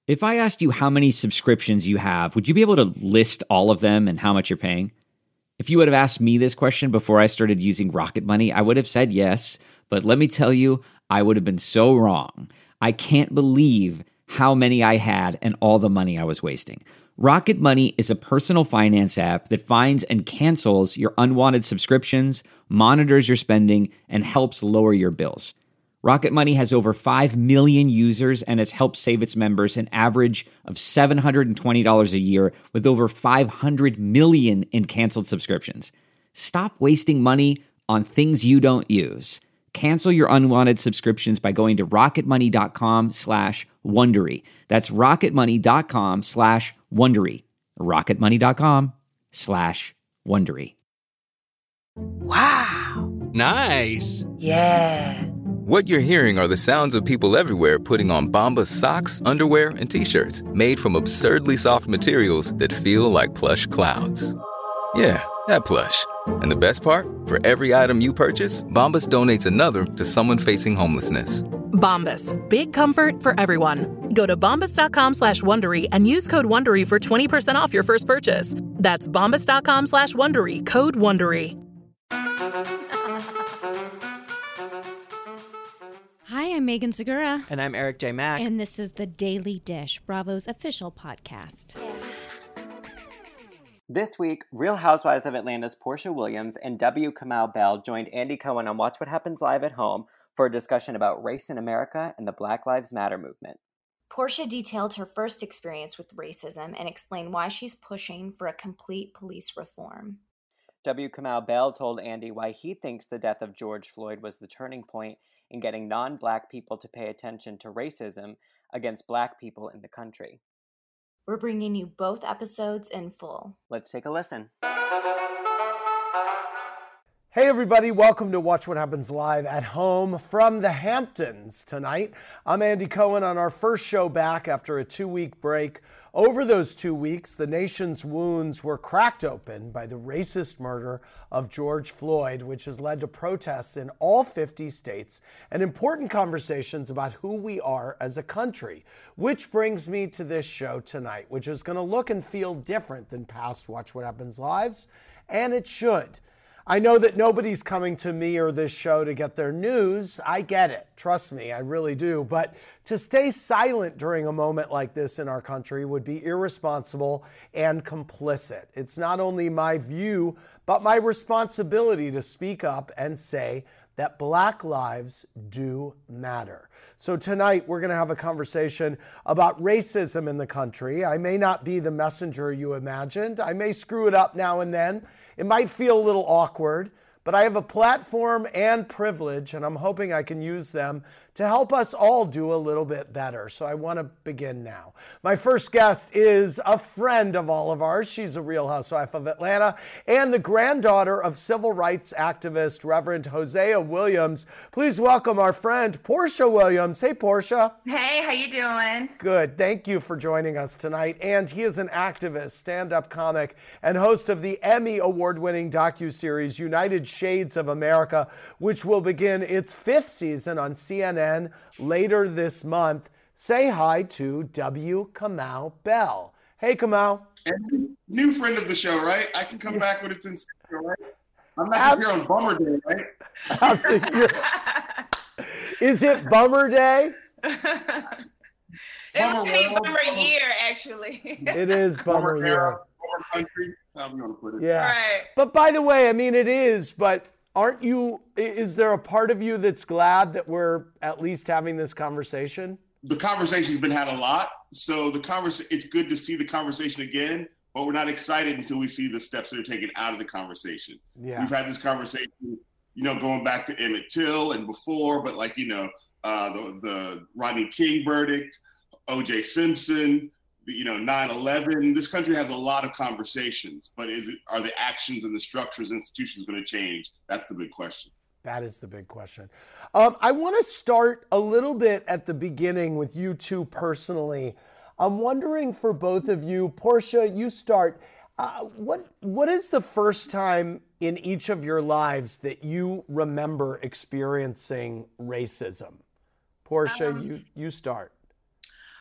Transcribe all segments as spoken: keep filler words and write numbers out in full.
If I asked you how many subscriptions you have, would you be able to list all of them and how much you're paying? If you would have asked me this question before I started using Rocket Money, I would have said yes, but let me tell you, I would have been so wrong. I can't believe how many I had and all the money I was wasting. Rocket Money is a personal finance app that finds and cancels your unwanted subscriptions, monitors your spending, and helps lower your bills. Rocket Money has over five million users and has helped save its members an average of seven hundred twenty dollars a year with over five hundred million in canceled subscriptions. Stop wasting money on things you don't use. Cancel your unwanted subscriptions by going to rocketmoney.com slash Wondery. That's rocketmoney.com slash Wondery. rocketmoney.com slash Wondery. Wow. Nice. Yeah. What you're hearing are the sounds of people everywhere putting on Bombas socks, underwear, and T-shirts made from absurdly soft materials that feel like plush clouds. Yeah, that plush. And the best part? For every item you purchase, Bombas donates another to someone facing homelessness. Bombas. Big comfort for everyone. Go to bombas.com slash Wondery and use code Wondery for twenty percent off your first purchase. That's bombas.com slash Wondery. Code Wondery. Hi, I'm Megan Segura. And I'm Eric J. Mack. And this is The Daily Dish, Bravo's official podcast. This week, Real Housewives of Atlanta's Porsha Williams and W. Kamau Bell joined Andy Cohen on Watch What Happens Live at Home for a discussion about race in America and the Black Lives Matter movement. Porsha detailed her first experience with racism and explained why she's pushing for a complete police reform. W. Kamau Bell told Andy why he thinks the death of George Floyd was the turning point in getting non-Black people to pay attention to racism against Black people in the country. We're bringing you both episodes in full. Let's take a listen. Hey everybody, welcome to Watch What Happens Live at Home from the Hamptons tonight. I'm Andy Cohen on our first show back after a two-week break. Over those two weeks, the nation's wounds were cracked open by the racist murder of George Floyd, which has led to protests in all fifty states and important conversations about who we are as a country. Which brings me to this show tonight, which is going to look and feel different than past Watch What Happens Lives, and it should. I know that nobody's coming to me or this show to get their news. I get it. Trust me, I really do. But to stay silent during a moment like this in our country would be irresponsible and complicit. It's not only my view, but my responsibility to speak up and say that Black lives do matter. So tonight we're going to have a conversation about racism in the country. I may not be the messenger you imagined. I may screw it up now and then. It might feel a little awkward, but I have a platform and privilege, and I'm hoping I can use them to help us all do a little bit better. So I want to begin now. My first guest is a friend of all of ours. She's a Real Housewife of Atlanta and the granddaughter of civil rights activist Reverend Hosea Williams. Please welcome our friend Porsha Williams. Hey, Porsha. Hey, how you doing? Good. Thank you for joining us tonight. And he is an activist, stand-up comic, and host of the Emmy award-winning docuseries United Shades of America, which will begin its fifth season on C N N later this month. Say hi to W. Kamau Bell. Hey, Kamau. And new friend of the show, right? I can come yeah. back when it's in studio, right? I'm not Abs- here on Bummer Day, right? Absolutely. Is it Bummer Day? It would be Bummer Year, actually. It is Bummer, bummer Year. Era, bummer Country. How we gonna put it? Yeah. Right. But by the way, I mean, it is, but aren't you, is there a part of you that's glad that we're at least having this conversation? The conversation's been had a lot. So the convers- it's good to see the conversation again, but we're not excited until we see the steps that are taken out of the conversation. Yeah. We've had this conversation, you know, going back to Emmett Till and before, but like, you know, uh, the, the Rodney King verdict, O J Simpson, the, you know, nine eleven. This country has a lot of conversations, but is it, are the actions and the structures and institutions going to change? That's the big question. That is the big question. Um, I want to start a little bit at the beginning with you two personally. I'm wondering for both of you, Porsha, you start. Uh, what what is the first time in each of your lives that you remember experiencing racism? Porsha, um, you you start.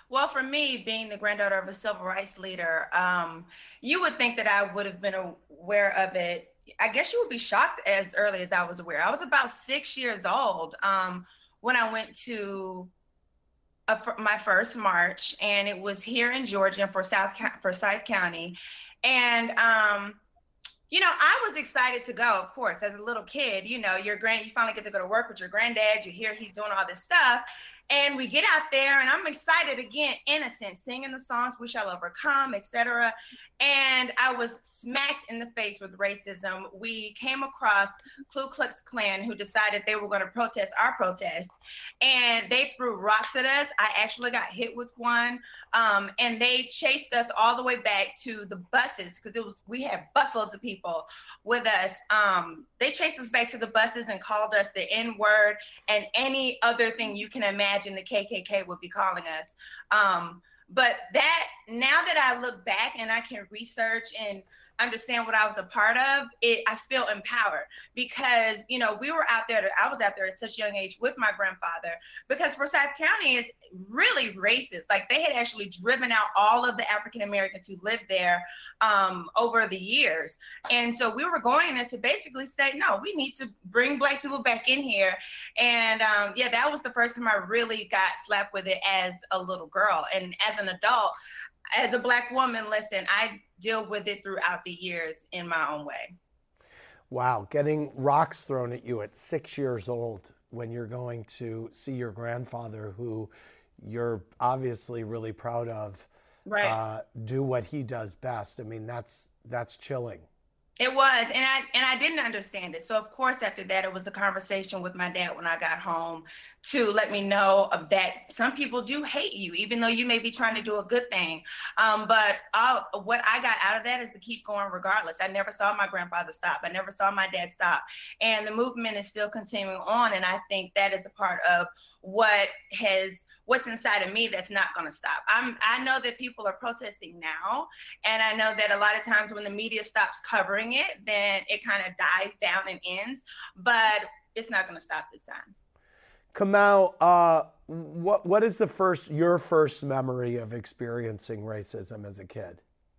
Well, for me, being the granddaughter of a civil rights leader, um, you would think that I would have been aware of it. I guess you would be shocked as early as I was aware. I was about six years old um, when I went to a, my first march, and it was here in Georgia for South Forsyth County. And um, you know, I was excited to go, of course, as a little kid. You know, your grand, you finally get to go to work with your granddad. You hear he's doing all this stuff. And we get out there, and I'm excited again, innocent, singing the songs, "We Shall Overcome," et cetera. And I was smacked in the face with racism. We came across Ku Klux Klan, who decided they were going to protest our protest. And they threw rocks at us. I actually got hit with one. Um, and they chased us all the way back to the buses, because it was we had busloads of people with us. Um, they chased us back to the buses and called us the N-word and any other thing you can imagine the K K K would be calling us. Um, but that, now that I look back and I can research and understand what I was a part of, it, I feel empowered, because, you know, we were out there, I was out there at such a young age with my grandfather, because Forsyth County is really racist. Like, they had actually driven out all of the African Americans who lived there um, over the years. And so we were going there to basically say, no, we need to bring Black people back in here. And um, yeah, that was the first time I really got slapped with it as a little girl. And as an adult, as a Black woman, listen, I deal with it throughout the years in my own way. Wow, getting rocks thrown at you at six years old when you're going to see your grandfather, who you're obviously really proud of, right. uh, do what he does best. I mean, that's that's chilling. It was, and I and I didn't understand it. So of course, after that, it was a conversation with my dad when I got home to let me know of that some people do hate you, even though you may be trying to do a good thing. Um, but I'll, what I got out of that is to keep going regardless. I never saw my grandfather stop. I never saw my dad stop. And the movement is still continuing on. And I think that is a part of what has what's inside of me that's not going to stop. I'm, I know that people are protesting now, and I know that a lot of times when the media stops covering it, then it kind of dies down and ends, but it's not going to stop this time. Kamau, uh, what what is the first your first memory of experiencing racism as a kid?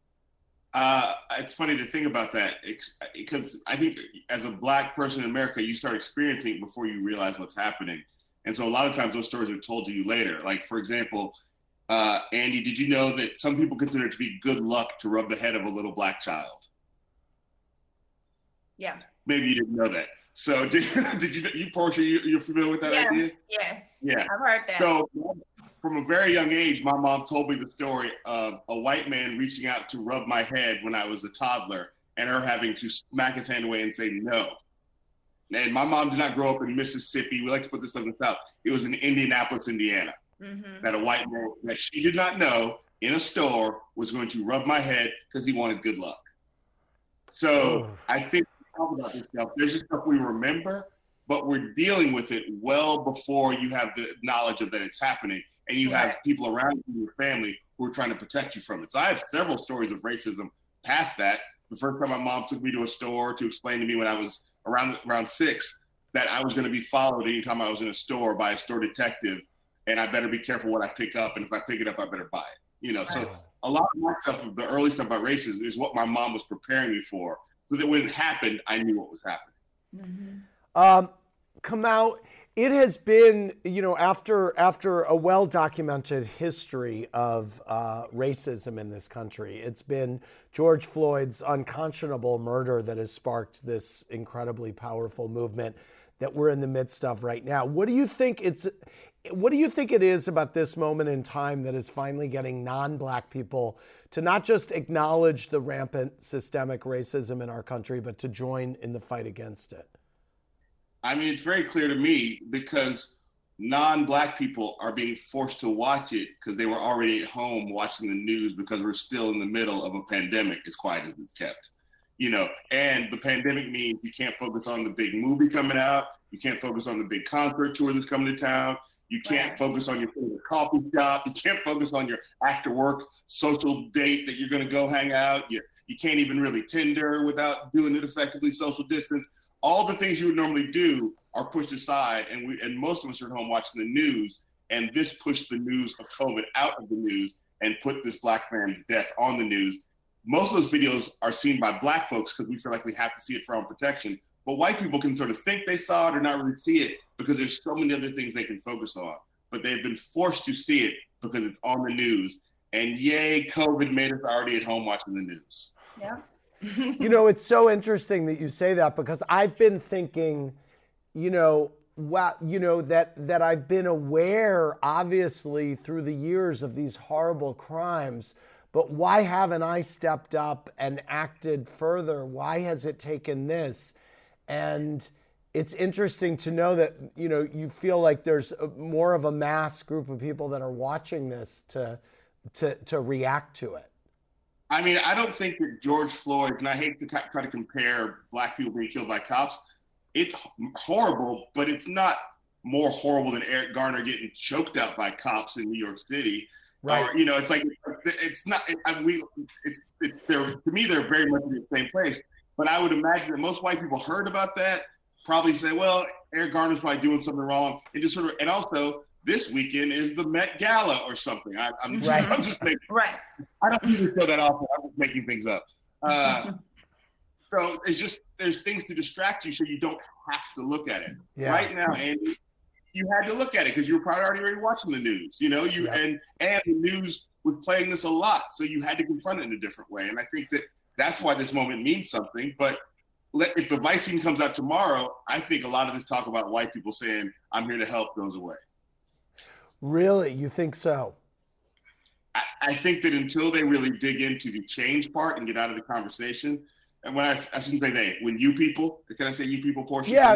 Uh, it's funny to think about that, because I think as a Black person in America, you start experiencing it before you realize what's happening. And so a lot of times those stories are told to you later. Like, for example, uh, Andy, did you know that some people consider it to be good luck to rub the head of a little Black child? Yeah. Maybe you didn't know that. So did, did you, you Portia, you, you're familiar with that yeah. idea? Yeah. Yeah. I've heard that. So from a very young age, my mom told me the story of a white man reaching out to rub my head when I was a toddler, and her having to smack his hand away and say no. And my mom did not grow up in Mississippi. We like to put this stuff in the South. It was in Indianapolis, Indiana, mm-hmm. that a white man that she did not know in a store was going to rub my head because he wanted good luck. So Oof. I think we talk about this stuff. There's just stuff we remember, but we're dealing with it well before you have the knowledge of that it's happening. And you right. have people around you, your family, who are trying to protect you from it. So I have several stories of racism past that. The first time my mom took me to a store to explain to me when I was around around six, that I was going to be followed anytime I was in a store by a store detective, and I better be careful what I pick up, and if I pick it up, I better buy it. You know, so a lot of my stuff, the early stuff about racism, is what my mom was preparing me for, so that when it happened, I knew what was happening. Mm-hmm. Um, Kamau, it has been, you know, after after a well-documented history of uh, racism in this country, it's been George Floyd's unconscionable murder that has sparked this incredibly powerful movement that we're in the midst of right now. What do you think it's, what do you think it is about this moment in time that is finally getting non-Black people to not just acknowledge the rampant systemic racism in our country, but to join in the fight against it? I mean, it's very clear to me, because non-Black people are being forced to watch it because they were already at home watching the news, because we're still in the middle of a pandemic, as quiet as it's kept. You know, and the pandemic means you can't focus on the big movie coming out. You can't focus on the big concert tour that's coming to town. You can't right. focus on your favorite coffee shop. You can't focus on your after work social date that you're going to go hang out. You, you can't even really Tinder without doing it effectively, social distance. All the things you would normally do are pushed aside, and we and most of us are at home watching the news. And this pushed the news of COVID out of the news and put this black man's death on the news. Most of those videos are seen by black folks because we feel like we have to see it for our own protection. But white people can sort of think they saw it or not really see it because there's so many other things they can focus on. But they've been forced to see it because it's on the news. And yay, COVID made us already at home watching the news. Yeah. You know, it's so interesting that you say that because I've been thinking, you know, wow, you know, that that I've been aware, obviously, through the years of these horrible crimes, but why haven't I stepped up and acted further? Why has it taken this? And it's interesting to know that, you know, you feel like there's a, more of a mass group of people that are watching this to to to react to it. I mean, I don't think that George Floyd, and I hate to try to compare black people being killed by cops, it's horrible, but it's not more horrible than Eric Garner getting choked out by cops in New York City. Right. Or, you know, it's like, it's not, it, I, we, it's, it, they're, to me, they're very much in the same place. But I would imagine that most white people heard about that, probably say, well, Eric Garner's probably doing something wrong. And just sort of, and also, this weekend is the Met Gala or something. I, I'm, right. I'm just making, right. I don't even feel that often. I'm just making things up. Uh, so it's just, there's things to distract you so you don't have to look at it. Yeah. Right now, Andy, you had to look at it because you were probably already, already watching the news, you know, you yeah. and, and the news was playing this a lot. So you had to confront it in a different way. And I think that that's why this moment means something. But let, if the Vice scene comes out tomorrow, I think a lot of this talk about white people saying, I'm here to help goes away. Really? You think so? I, I think that until they really dig into the change part and get out of the conversation, and when I, I shouldn't say they, when you people, can I say you people portion? Yeah.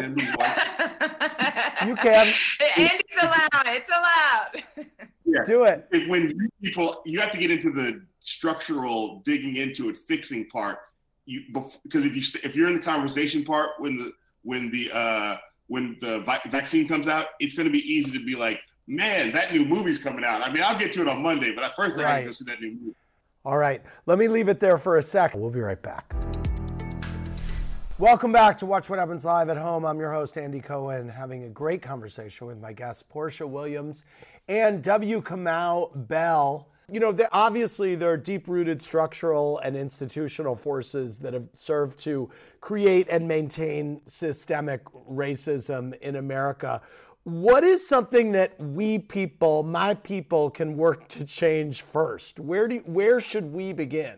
You can. Andy's allowed. It's allowed. Yeah. Do it. If, when you people, you have to get into the structural digging into it, fixing part. You because if you if you're in the conversation part when the when the uh, when the vi- vaccine comes out, it's going to be easy to be like, man, that new movie's coming out. I mean, I'll get to it on Monday, but at first I got to go see that new movie. All right. Let me leave it there for a second. We'll be right back. Welcome back to Watch What Happens Live at Home. I'm your host, Andy Cohen, having a great conversation with my guests, Porsha Williams and W. Kamau Bell. You know, obviously there are deep-rooted structural and institutional forces that have served to create and maintain systemic racism in America. What is something that we people, my people, can work to change first? Where do where should we begin?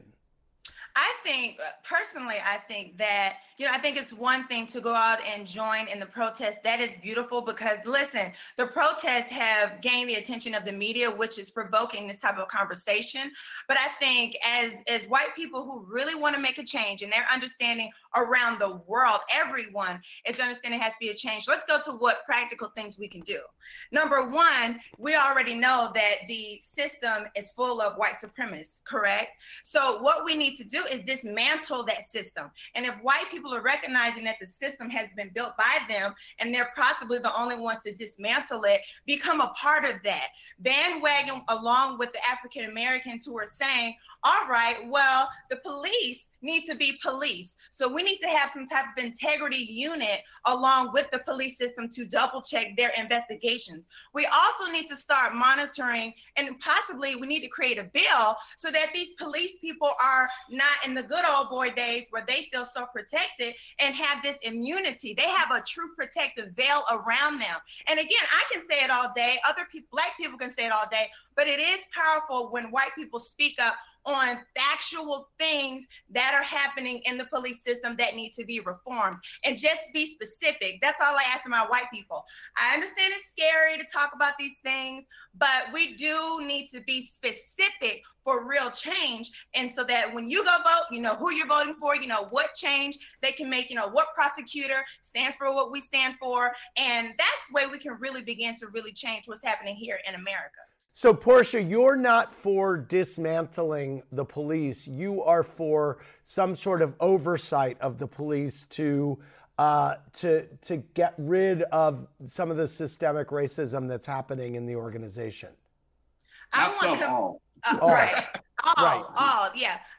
I think, personally, I think that, you know, I think it's one thing to go out and join in the protest. That is beautiful because, listen, the protests have gained the attention of the media, which is provoking this type of conversation. But I think as, as white people who really want to make a change and they're understanding around the world, everyone is understanding has to be a change. Let's go to what practical things we can do. Number one, we already know that the system is full of white supremacists, correct? So what we need to do is dismantle that system. And if white people are recognizing that the system has been built by them and they're possibly the only ones to dismantle it, become a part of that. Bandwagon along with the African Americans who are saying, all right, well, the police need to be police. So we need to have some type of integrity unit along with the police system to double check their investigations. We also need to start monitoring, and possibly we need to create a bill so that these police people are not in the good old boy days where they feel so protected and have this immunity. They have a true protective veil around them. And again, I can say it all day. Other people, black people can say it all day, but it is powerful when white people speak up on factual things that are happening in the police system that need to be reformed. And just be specific. That's all I ask of my white people. I understand it's scary to talk about these things, but we do need to be specific for real change. And so that when you go vote, you know who you're voting for, you know what change they can make, you know what prosecutor stands for what we stand for. And that's the way we can really begin to really change what's happening here in America. So, Porsha, you're not for dismantling the police. You are for some sort of oversight of the police to uh, to to get rid of some of the systemic racism that's happening in the organization. Not some, all. Uh, all. Right. All, right. all, yeah.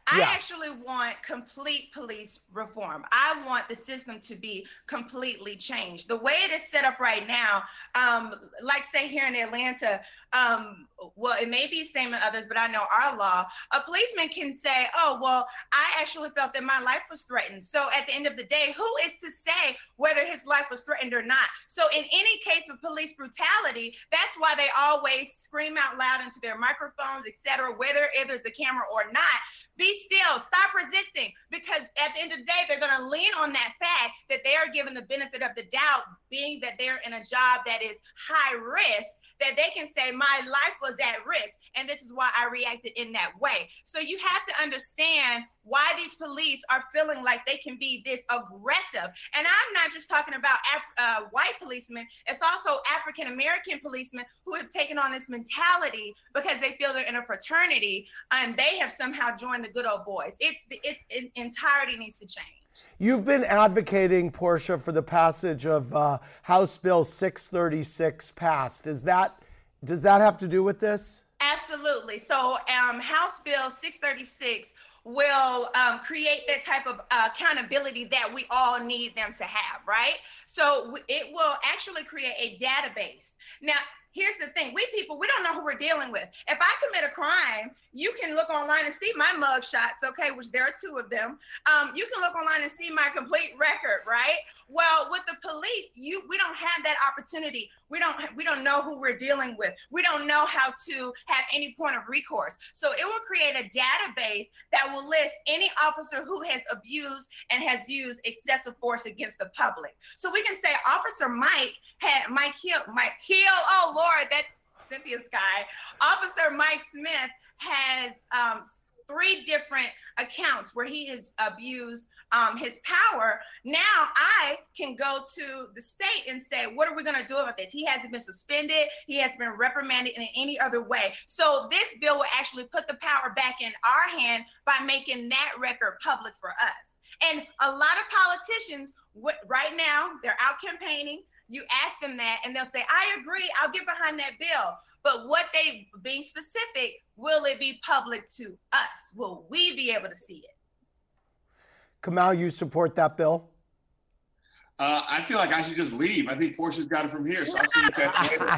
I Yeah. actually want complete police reform. I want the system to be completely changed. The way it is set up right now, um, like say here in Atlanta, um, well, it may be the same in others, but I know our law, a policeman can say, oh, well, I actually felt that my life was threatened. So at the end of the day, who is to say whether his life was threatened or not? So in any case of police brutality, that's why they always scream out loud into their microphones, et cetera, whether there's a camera or not. Be still, stop resisting, because at the end of the day, they're going to lean on that fact that they are given the benefit of the doubt, being that they're in a job that is high risk, that they can say, my life was at risk, and this is why I reacted in that way. So you have to understand why these police are feeling like they can be this aggressive. And I'm not just talking about Af- uh, white policemen, it's also African-American policemen who have taken on this mentality because they feel they're in a fraternity and they have somehow joined the good old boys. It's, it's it entirety needs to change. You've been advocating, Portia, for the passage of uh, House Bill six thirty-six passed. Is that, does that have to do with this? Absolutely. So um, House Bill six thirty-six will um, create that type of uh, accountability that we all need them to have, right? So w- it will actually create a database. Now, here's the thing. We people, we don't know who we're dealing with. If I commit a crime, you can look online and see my mug shots, okay, which there are two of them. Um, you can look online and see my complete record, right? Well, with the police, you we don't have that opportunity. We don't we don't know who we're dealing with. We don't know how to have any point of recourse. So it will create a database that will list any officer who has abused and has used excessive force against the public. So we can say Officer Mike had Mike Hill, Mike Hill, oh Lord, that's Cynthia's guy. Officer Mike Smith has um, three different accounts where he has abused um, his power. Now I can go to the state and say, what are we going to do about this? He hasn't been suspended. He hasn't been reprimanded in any other way. So this bill will actually put the power back in our hand by making that record public for us. And a lot of politicians w- right now, they're out campaigning. You ask them that and they'll say, I agree, I'll get behind that bill. But what they, being specific, will it be public to us? Will we be able to see it? Kamau, you support that bill? Uh, I feel like I should just leave. I think Portia's got it from here, so I'll see you guys later.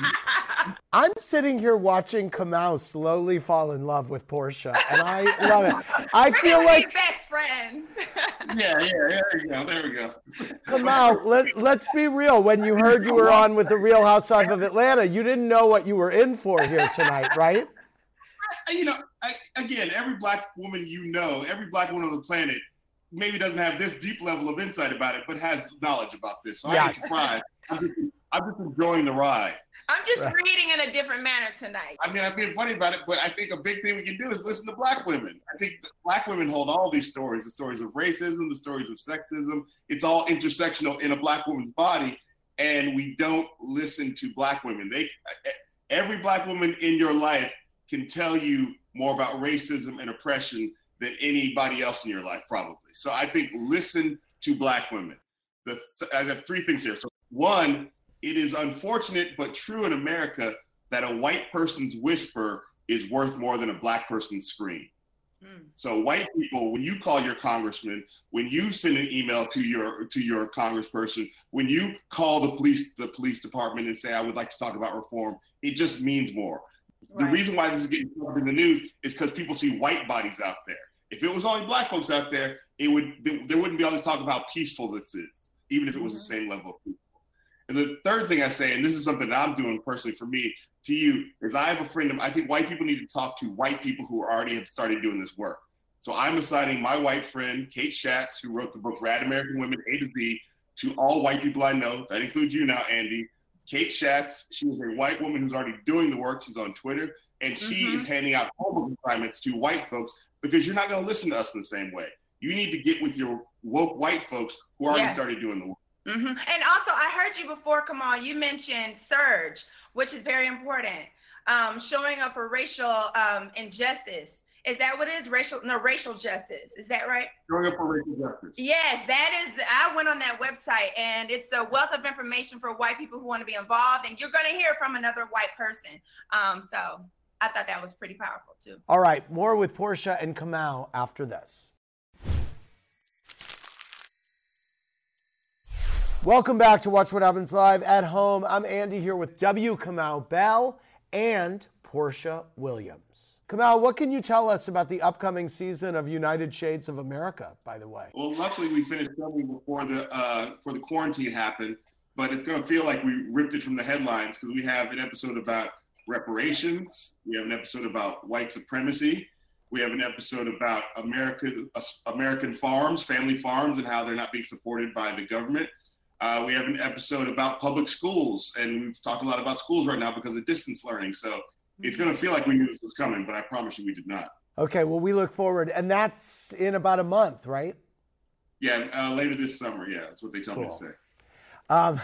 I'm sitting here watching Kamau slowly fall in love with Portia, and I love it. I We're feel gonna like be best friends. yeah, yeah, there you go. There we go. Kamau, let, let's be real. When you heard you were on with the Real Housewives of Atlanta, you didn't know what you were in for here tonight, right? You know, I, again, every black woman you know, every black woman on the planet, maybe doesn't have this deep level of insight about it, but has knowledge about this. So yes. I ain't surprised. I'm just, I'm just enjoying the ride. I'm just right. reading in a different manner tonight. I mean, I'm being funny about it, but I think a big thing we can do is listen to black women. I think black women hold all these stories, the stories of racism, the stories of sexism. It's all intersectional in a black woman's body, and we don't listen to black women. They, every black woman in your life can tell you more about racism and oppression than anybody else in your life, probably. So I think listen to black women. The, I have three things here. So one, it is unfortunate but true in America that a white person's whisper is worth more than a black person's scream. Mm. So white people, when you call your congressman, when you send an email to your to your congressperson, when you call the police the police department and say, I would like to talk about reform, it just means more. Right. The reason why this is getting covered in the news is because people see white bodies out there. If it was only black folks out there, it would there wouldn't be all this talk about how peaceful this is, even if it was mm-hmm. the same level of people. And the third thing I say, and this is something that I'm doing personally for me, to you, is I have a friend of, I think white people need to talk to white people who already have started doing this work. So I'm assigning my white friend, Kate Schatz, who wrote the book Rad American Women, A to Z, to all white people I know. That includes you now, Andy. Kate Schatz, she is a white woman who's already doing the work. She's on Twitter, and she mm-hmm. is handing out homework assignments to white folks because you're not going to listen to us in the same way. You need to get with your woke white folks who already yeah. started doing the work. Mm-hmm. And also, I heard you before, Kamal, you mentioned surge, which is very important. Um, showing up for racial um, injustice. Is that what it is? Racial, no, racial justice. Is that right? Showing up for racial justice. Yes, that is, I went on that website and it's a wealth of information for white people who want to be involved, and you're going to hear from another white person. Um, so I thought that was pretty powerful too. All right, more with Portia and Kamau after this. Welcome back to Watch What Happens Live at Home. I'm Andy here with W. Kamau Bell and Portia Williams. Kamau, what can you tell us about the upcoming season of United Shades of America, by the way? Well, luckily we finished filming before the uh, before the quarantine happened, but it's going to feel like we ripped it from the headlines because we have an episode about reparations, we have an episode about white supremacy, we have an episode about America, uh, American farms, family farms, and how they're not being supported by the government. Uh, we have an episode about public schools, and we've talked a lot about schools right now because of distance learning. So it's going to feel like we knew this was coming, but I promise you we did not. Okay, well, we look forward. And that's in about a month, right? Yeah, uh, later this summer. Yeah, that's what they tell cool. me to say. Um,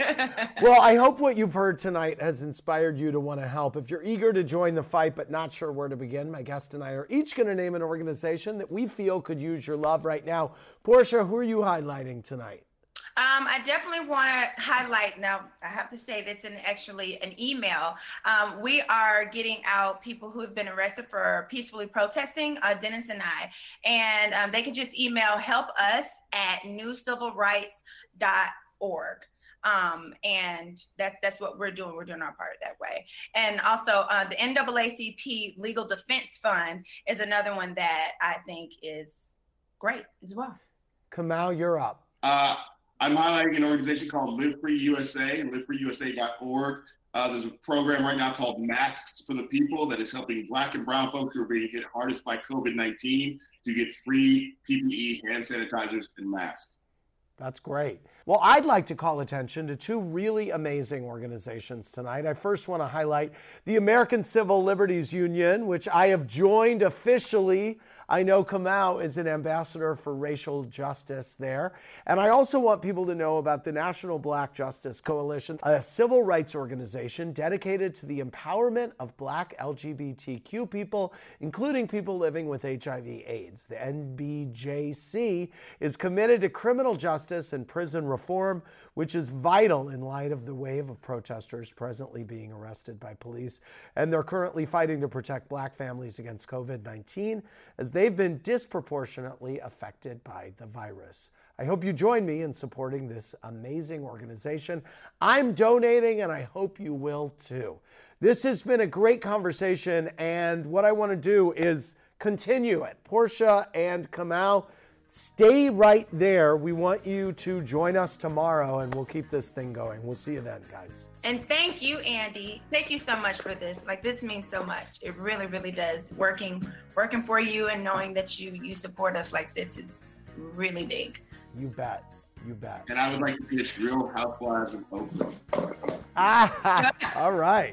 well, I hope what you've heard tonight has inspired you to want to help. If you're eager to join the fight but not sure where to begin, my guest and I are each going to name an organization that we feel could use your love right now. Portia, who are you highlighting tonight? Um, I definitely want to highlight, now I have to say this in actually an email. Um, we are getting out people who have been arrested for peacefully protesting, uh, Dennis and I, and um, they can just email help us at new civil rights dot org. Um, and that's, that's what we're doing. We're doing our part that way. And also uh, the N double A C P Legal Defense Fund is another one that I think is great as well. Kamau, you're up. Uh, I'm highlighting an organization called Live Free U S A, live free U S A dot org. Uh, there's a program right now called Masks for the People that is helping Black and brown folks who are being hit hardest by COVID nineteen to get free P P E, hand sanitizers, and masks. That's great. Well, I'd like to call attention to two really amazing organizations tonight. I first want to highlight the American Civil Liberties Union, which I have joined officially. I know Kamau is an ambassador for racial justice there. And I also want people to know about the National Black Justice Coalition, a civil rights organization dedicated to the empowerment of Black L G B T Q people, including people living with H I V AIDS. The N B J C is committed to criminal justice and prison reform, which is vital in light of the wave of protesters presently being arrested by police. And they're currently fighting to protect Black families against COVID nineteen as they've been disproportionately affected by the virus. I hope you join me in supporting this amazing organization. I'm donating, and I hope you will too. This has been a great conversation, and what I want to do is continue it. Portia and Kamau, stay right there. We want you to join us tomorrow, and we'll keep this thing going. We'll see you then, guys. And thank you, Andy. Thank you so much for this. Like, this means so much. It really, really does. Working working for you and knowing that you you support us like this is really big. You bet. You bet. And I would like to pitch Real Housewives of Oakland. Ah, all right.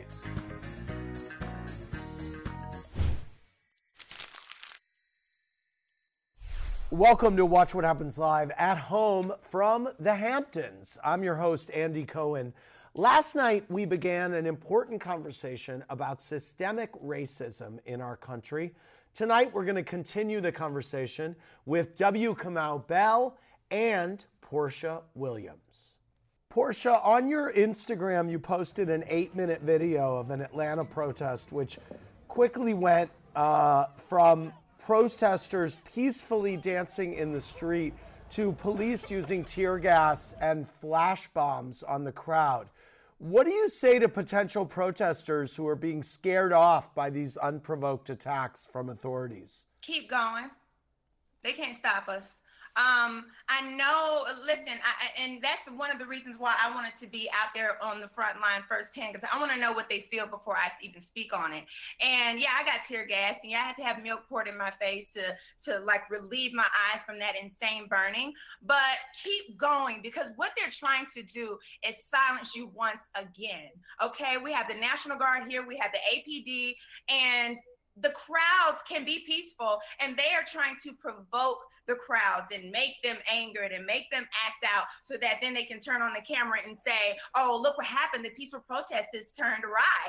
Welcome to Watch What Happens Live at home from the Hamptons. I'm your host, Andy Cohen. Last night, we began an important conversation about systemic racism in our country. Tonight, we're going to continue the conversation with W. Kamau Bell and Portia Williams. Portia, on your Instagram, you posted an eight-minute video of an Atlanta protest, which quickly went uh, from protesters peacefully dancing in the street to police using tear gas and flash bombs on the crowd. What do you say to potential protesters who are being scared off by these unprovoked attacks from authorities? Keep going. They can't stop us. Um, I know, listen, I, and that's one of the reasons why I wanted to be out there on the front line firsthand, because I want to know what they feel before I even speak on it. And yeah, I got tear gas, and yeah, I had to have milk poured in my face to, to like relieve my eyes from that insane burning. But keep going, because what they're trying to do is silence you once again. Okay, we have the National Guard here, we have the A P D, and the crowds can be peaceful, and they are trying to provoke the crowds and make them angered and make them act out so that then they can turn on the camera and say, oh, look what happened. The peaceful protesters turned awry.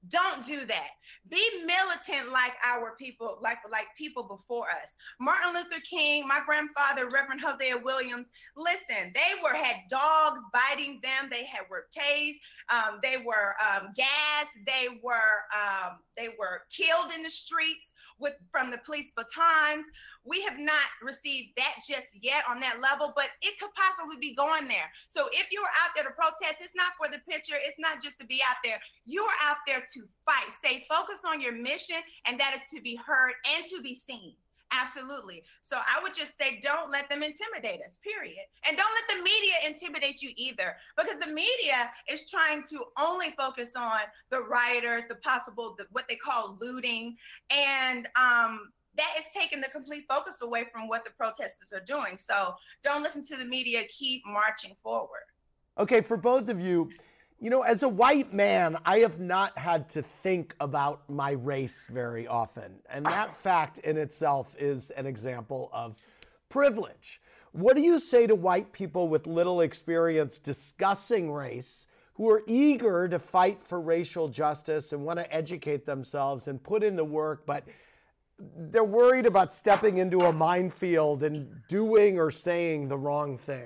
Don't do that. Be militant like our people, like like people before us. Martin Luther King, my grandfather, Reverend Hosea Williams. Listen, they were had dogs biting them. They had were tased. Um, they were um, gassed. They were um, they were killed in the streets with from the police batons. We have not received that just yet on that level, but it could possibly be going there. So if you're out there to protest, it's not for the picture. It's not just to be out there. You're out there to fight. Stay focused on your mission, and that is to be heard and to be seen. Absolutely. So I would just say, don't let them intimidate us, period. And don't let the media intimidate you either, because the media is trying to only focus on the rioters, the possible, the, what they call looting. And um, that is taking the complete focus away from what the protesters are doing. So don't listen to the media. Keep marching forward. Okay, for both of you, you know, as a white man, I have not had to think about my race very often. And that fact in itself is an example of privilege. What do you say to white people with little experience discussing race, who are eager to fight for racial justice and want to educate themselves and put in the work, but they're worried about stepping into a minefield and doing or saying the wrong thing?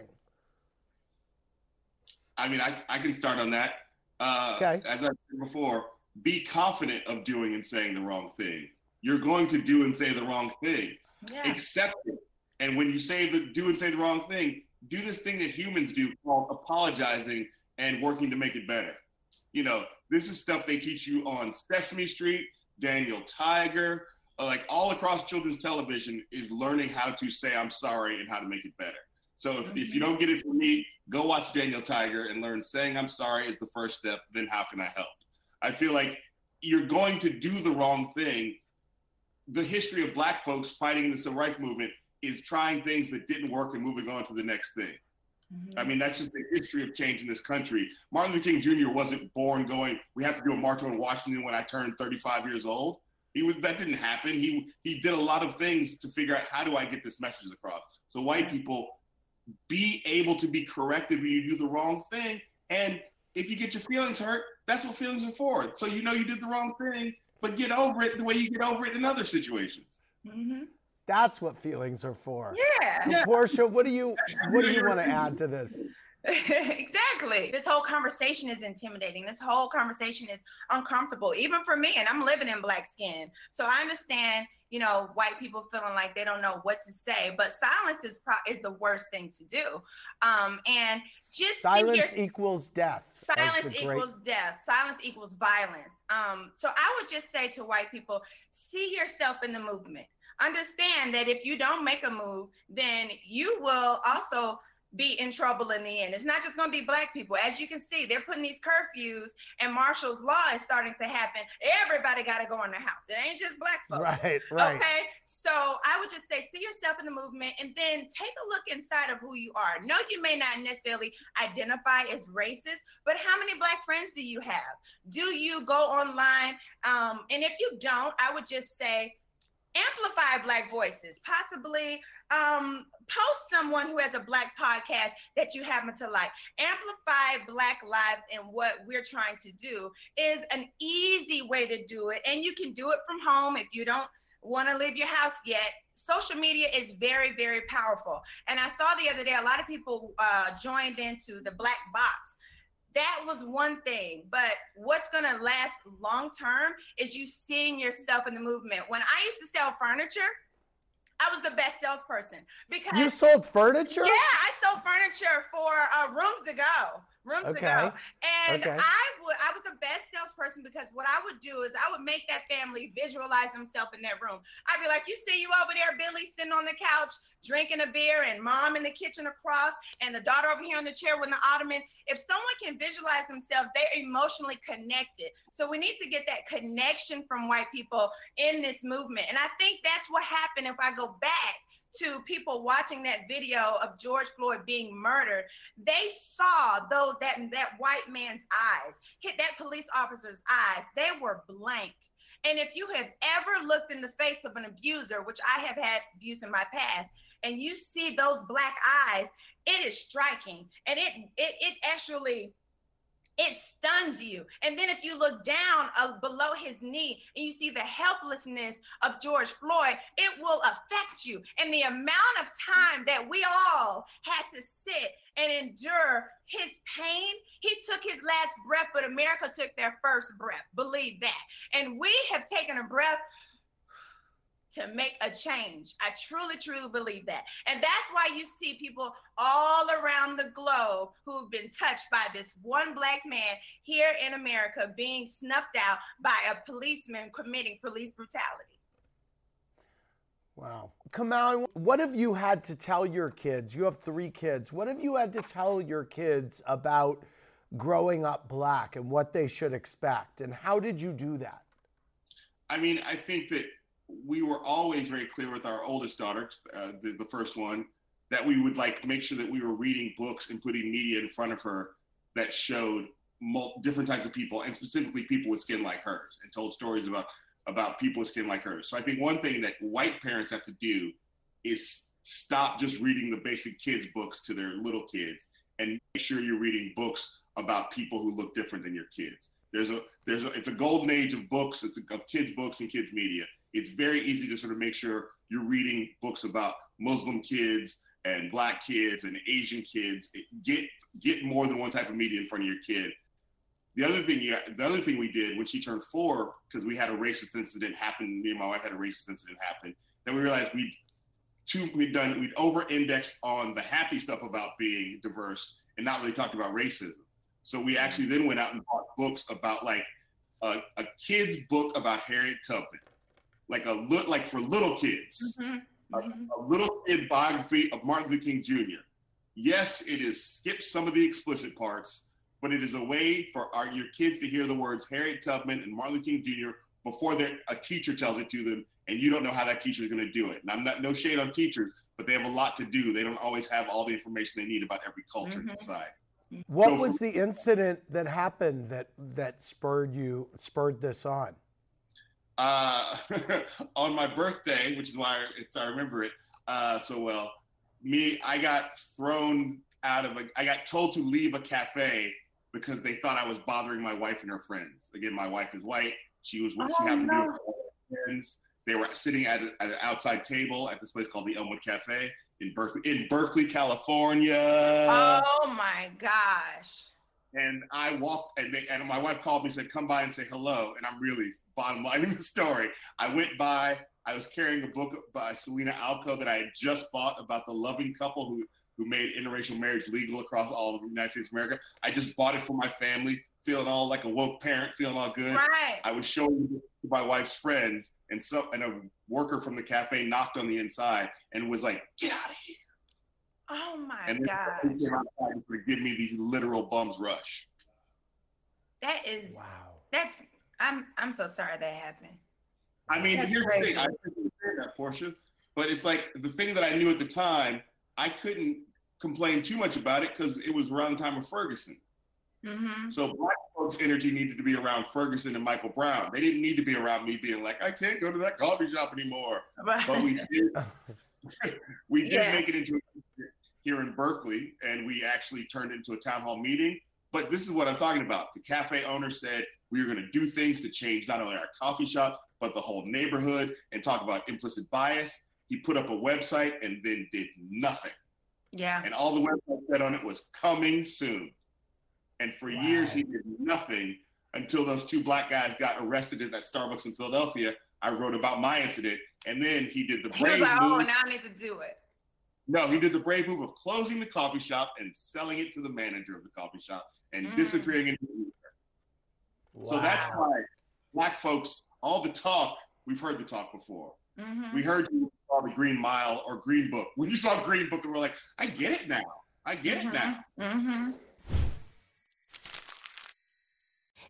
I mean, I, I can start on that. Uh, okay. As I said before, be confident of doing and saying the wrong thing. You're going to do and say the wrong thing. Yeah. Accept it. And when you say the do and say the wrong thing, do this thing that humans do called apologizing and working to make it better. You know, this is stuff they teach you on Sesame Street, Daniel Tiger, uh, like all across children's television is learning how to say I'm sorry and how to make it better. So if, mm-hmm. if you don't get it from me, go watch Daniel Tiger and learn saying I'm sorry is the first step. Then how can I help? I feel like you're going to do the wrong thing. The history of Black folks fighting in the civil rights movement is trying things that didn't work and moving on to the next thing. Mm-hmm. I mean, that's just the history of change in this country. Martin Luther King Junior wasn't born going, we have to do a march on Washington when I turned thirty-five years old. He was, that didn't happen. He, he did a lot of things to figure out, how do I get this message across? So white people, be able to be corrected when you do the wrong thing. And if you get your feelings hurt, that's what feelings are for. So you know you did the wrong thing, but get over it the way you get over it in other situations. Mm-hmm. That's what feelings are for. Yeah. yeah. Portia, what do you what do you want to add to this? Exactly. This whole conversation is intimidating. This whole conversation is uncomfortable, even for me. And I'm living in Black skin. So I understand, you know, white people feeling like they don't know what to say, but silence is pro- is the worst thing to do. Um, and just silence your, equals death. Silence equals great... death. Silence equals violence. Um, so I would just say to white people, see yourself in the movement. Understand that if you don't make a move, then you will also be in trouble in the end. It's not just going to be Black people. As you can see, they're putting these curfews and martial's law is starting to happen. Everybody got to go in their house. It ain't just Black folks. Right, right. Okay. So I would just say, see yourself in the movement and then take a look inside of who you are. No, you may not necessarily identify as racist, but how many Black friends do you have? Do you go online? Um, and if you don't, I would just say, amplify Black voices, possibly um, post someone who has a Black podcast that you happen to like. Amplify Black lives, and what we're trying to do is an easy way to do it. And you can do it from home if you don't want to leave your house yet. Social media is very, very powerful. And I saw the other day, a lot of people uh, joined into the Black Box. That was one thing, but what's gonna last long term is you seeing yourself in the movement. When I used to sell furniture, I was the best salesperson because you sold furniture. Yeah, I sold furniture for uh, rooms to go, rooms okay. to go, and okay. I would. I was the best salesperson because what I would do is I would make that family visualize themselves in that room. I'd be like, "You see you over there, Billy, sitting on the couch drinking a beer, and Mom in the kitchen across, and the daughter over here on the chair with the ottoman." If someone can visualize themselves, they're emotionally connected. So we need to get that connection from white people in this movement. And I think that's what happened if I go back to people watching that video of George Floyd being murdered. They saw those that, that white man's eyes, hit that police officer's eyes. They were blank. And if you have ever looked in the face of an abuser, which I have had abuse in my past, and you see those Black eyes, it is striking. And it it it actually it stuns you. And then if you look down uh, below his knee and you see the helplessness of George Floyd, it will affect you. And the amount of time that we all had to sit and endure his pain, he took his last breath, but America took their first breath. Believe that. And we have taken a breath to make a change. I truly, truly believe that. And that's why you see people all around the globe who've been touched by this one black man here in America being snuffed out by a policeman committing police brutality. Wow. Kamau, what have you had to tell your kids? You have three kids. What have you had to tell your kids about growing up black and what they should expect? And how did you do that? I mean, I think that we were always very clear with our oldest daughter, uh, the, the first one, that we would like make sure that we were reading books and putting media in front of her that showed mul- different types of people, and specifically people with skin like hers, and told stories about, about people with skin like hers. So I think one thing that white parents have to do is stop just reading the basic kids books to their little kids and make sure you're reading books about people who look different than your kids. There's a, there's a, it's a golden age of books, it's a, of kids books and kids media. It's very easy to sort of make sure you're reading books about Muslim kids and black kids and Asian kids. Get get more than one type of media in front of your kid. The other thing you, the other thing we did when she turned four, because we had a racist incident happen, me and my wife had a racist incident happen, then we realized we'd two we'd done we'd over-indexed on the happy stuff about being diverse and not really talked about racism. So we actually then went out and bought books about like a, a kid's book about Harriet Tubman. Like a look, like for little kids, Mm-hmm. Mm-hmm. A, a little kid biography of Martin Luther King Junior Yes, it is skipped some of the explicit parts, but it is a way for our your kids to hear the words Harriet Tubman and Martin Luther King Junior before a teacher tells it to them, and you don't know how that teacher is going to do it. And I'm not no shade on teachers, but they have a lot to do. They don't always have all the information they need about every culture Mm-hmm. and society. What So was for- the incident that happened that that spurred you spurred this on? Uh, on my birthday, which is why it's, I remember it uh, so well, me, I got thrown out of a, I got told to leave a cafe because they thought I was bothering my wife and her friends. Again, my wife is white. She was, Oh, she happened no. to be with her friends. They were sitting at, a, at an outside table at this place called the Elmwood Cafe in Berkeley, in Berkeley, California. Oh my gosh. And I walked, and, they, and my wife called me and said, come by and say hello. And I'm really bottom line in the story. I went by, I was carrying a book by Selena Alco that I had just bought about the loving couple who, who made interracial marriage legal across all of the United States of America. I just bought it for my family, feeling all like a woke parent, feeling all good. Right. I was showing it to my wife's friends, and so and a worker from the cafe knocked on the inside and was like, get out of here. Oh my And then gosh. they came outside to give me the literal bums rush. That is, Wow. that's, I'm I'm so sorry that happened. I mean, That's here's crazy. the thing. I appreciate that, Portia. But it's like the thing that I knew at the time, I couldn't complain too much about it because it was around the time of Ferguson. Mm-hmm. So black folks' energy needed to be around Ferguson and Michael Brown. They didn't need to be around me being like, I can't go to that coffee shop anymore. Right. But we did. we did Yeah. make it into a, here in Berkeley, and we actually turned it into a town hall meeting. But this is what I'm talking about. The cafe owner said we were going to do things to change not only our coffee shop, but the whole neighborhood, and talk about implicit bias. He put up a website and then did nothing. Yeah. And all the website said on it was coming soon. And for Wow. years, he did nothing until those two black guys got arrested at that Starbucks in Philadelphia. I wrote about my incident. And then he did the He was brave like, oh, move. now I need to do it. No, he did the brave move of closing the coffee shop and selling it to the manager of the coffee shop and Mm. disappearing into the ether. So that's Wow. why black folks, all the talk, we've heard the talk before. Mm-hmm. We heard you saw the Green Mile or Green Book. When you saw Green Book, and we're like, I get it now. I get it now. Mm-hmm.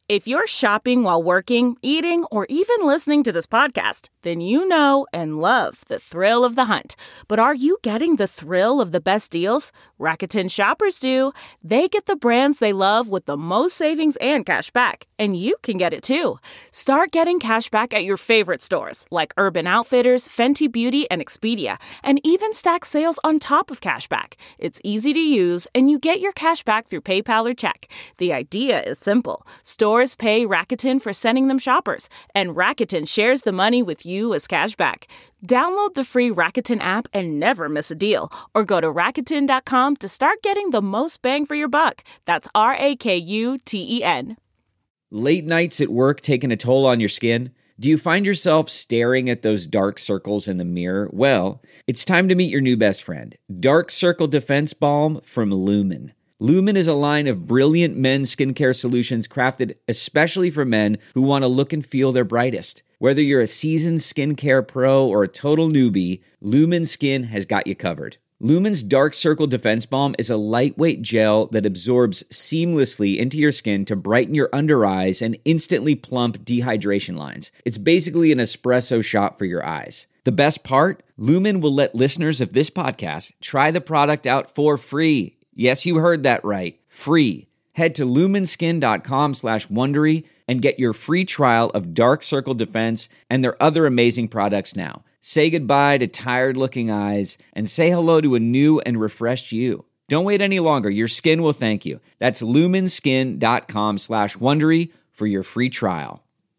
If you're shopping while working, eating, or even listening to this podcast, then you know and love the thrill of the hunt. But are you getting the thrill of the best deals? Rakuten shoppers do. They get the brands they love with the most savings and cash back. And you can get it too. Start getting cash back at your favorite stores like Urban Outfitters, Fenty Beauty, and Expedia, and even stack sales on top of cash back. It's easy to use, and you get your cash back through PayPal or check. The idea is simple. Stores pay Rakuten for sending them shoppers, and Rakuten shares the money with you as cash back. Download the free Rakuten app and never miss a deal, or go to Rakuten dot com to start getting the most bang for your buck. That's R A K U T E N. Late nights at work taking a toll on your skin? Do you find yourself staring at those dark circles in the mirror? Well, it's time to meet your new best friend, Dark Circle Defense Balm from Lumen. Lumen is a line of brilliant men's skincare solutions crafted especially for men who want to look and feel their brightest. Whether you're a seasoned skincare pro or a total newbie, Lumen Skin has got you covered. Lumen's Dark Circle Defense Balm is a lightweight gel that absorbs seamlessly into your skin to brighten your under eyes and instantly plump dehydration lines. It's basically an espresso shot for your eyes. The best part? Lumen will let listeners of this podcast try the product out for free. Yes, you heard that right. Free. Head to lumenskin.com slash Wondery and get your free trial of Dark Circle Defense and their other amazing products now. Say goodbye to tired-looking eyes and say hello to a new and refreshed you. Don't wait any longer. Your skin will thank you. That's lumenskin.com slash Wondery for your free trial.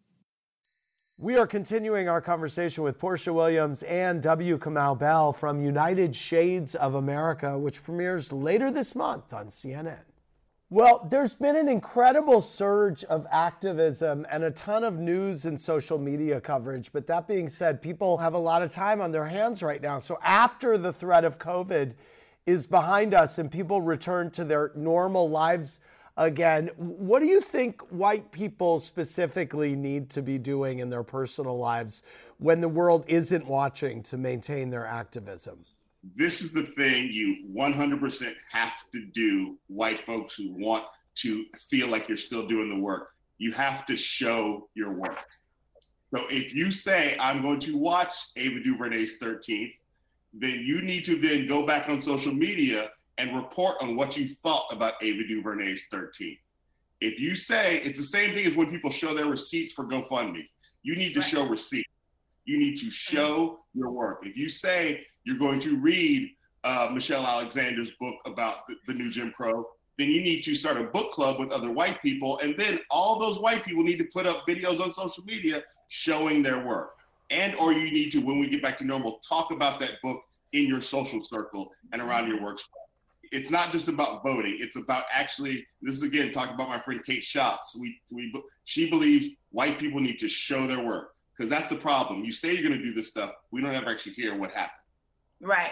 We are continuing our conversation with Porsha Williams and W. Kamau Bell from United Shades of America, which premieres later this month on C N N. Well, there's been an incredible surge of activism and a ton of news and social media coverage. But that being said, people have a lot of time on their hands right now. So after the threat of COVID is behind us and people return to their normal lives again, what do you think white people specifically need to be doing in their personal lives when the world isn't watching to maintain their activism? This is the thing you one hundred percent have to do, white folks who want to feel like you're still doing the work. You have to show your work. So if you say, I'm going to watch Ava DuVernay's thirteenth, then you need to then go back on social media and report on what you thought about Ava DuVernay's thirteenth. If you say, it's the same thing as when people show their receipts for GoFundMe. You need to right. show receipts. You need to show your work. If you say you're going to read uh, Michelle Alexander's book about the, the new Jim Crow, then you need to start a book club with other white people. And then all those white people need to put up videos on social media showing their work. And or you need to, when we get back to normal, talk about that book in your social circle and around your work spot. It's not just about voting. It's about actually, this is again, talking about my friend Kate Schatz. We, we, she believes white people need to show their work, because that's the problem. You say you're going to do this stuff. We don't ever actually hear what happened. Right.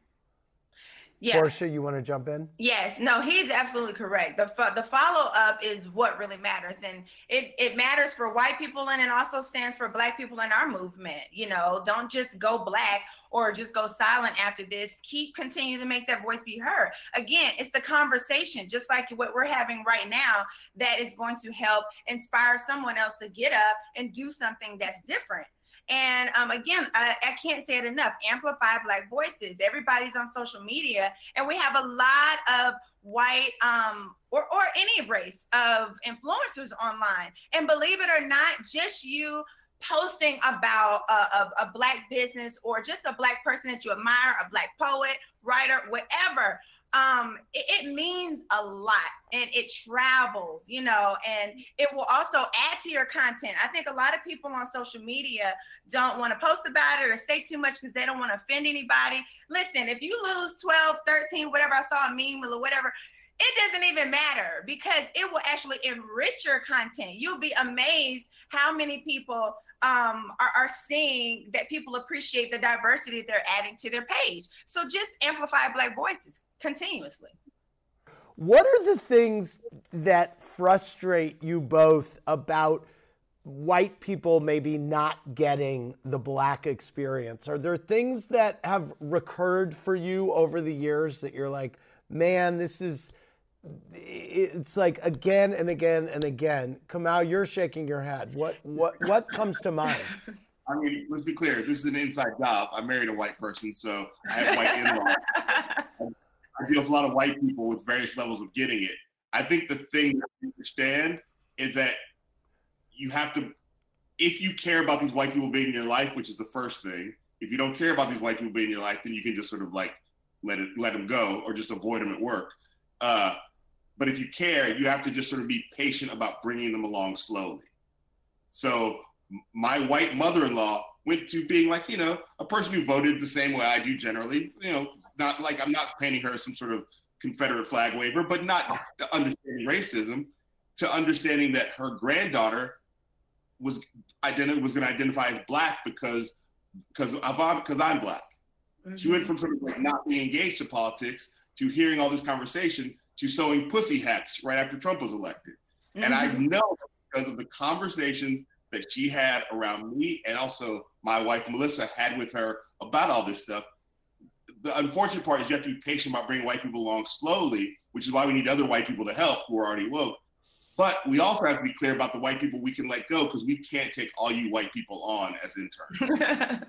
Yeah. Porsha, you want to jump in? Yes. No, he's absolutely correct. The fo- the follow up is what really matters, and it it matters for white people, and it also stands for Black people in our movement. You know, don't just go Black or just go silent after this. Keep continue to make that voice be heard. Again, it's the conversation, just like what we're having right now, that is going to help inspire someone else to get up and do something that's different. And um, again, I, I can't say it enough. Amplify Black voices. Everybody's on social media, and we have a lot of white um, or, or any race of influencers online. And believe it or not, just you posting about a, a, a Black business or just a Black person that you admire, a Black poet, writer, whatever, um, it, it means a lot, and it travels, you know, and it will also add to your content. I think a lot of people on social media don't want to post about it or say too much because they don't want to offend anybody. Listen, if you lose twelve, thirteen, whatever, I saw a meme or whatever, it doesn't even matter, because it will actually enrich your content. You'll be amazed how many people um, are, are seeing that people appreciate the diversity they're adding to their page. So just amplify Black voices continuously. What are the things that frustrate you both about white people maybe not getting the Black experience? Are there things that have recurred for you over the years that you're like, man, this is it's like again and again and again. Kamau, you're shaking your head. What what what comes to mind? I mean, let's be clear. This is an inside job. I married a white person, so I have white in-laws. I deal with a lot of white people with various levels of getting it. I think the thing to understand is that you have to, if you care about these white people being in your life, which is the first thing, if you don't care about these white people being in your life, then you can just sort of like let it let them go or just avoid them at work. Uh, but if you care, you have to just sort of be patient about bringing them along slowly. So my white mother-in-law went to being like, you know, a person who voted the same way I do generally, you know, not like I'm not painting her as some sort of Confederate flag waver, but not to understanding racism, to understanding that her granddaughter was identi- was going to identify as black because because I'm because I'm black. Mm-hmm. She went from sort of like not being engaged to politics to hearing all this conversation to sewing pussy hats right after Trump was elected. Mm-hmm. And I know because of the conversations that she had around me and also my wife Melissa had with her about all this stuff. The unfortunate part is you have to be patient about bringing white people along slowly, which is why we need other white people to help who are already woke. But we also have to be clear about the white people we can let go because we can't take all you white people on as interns.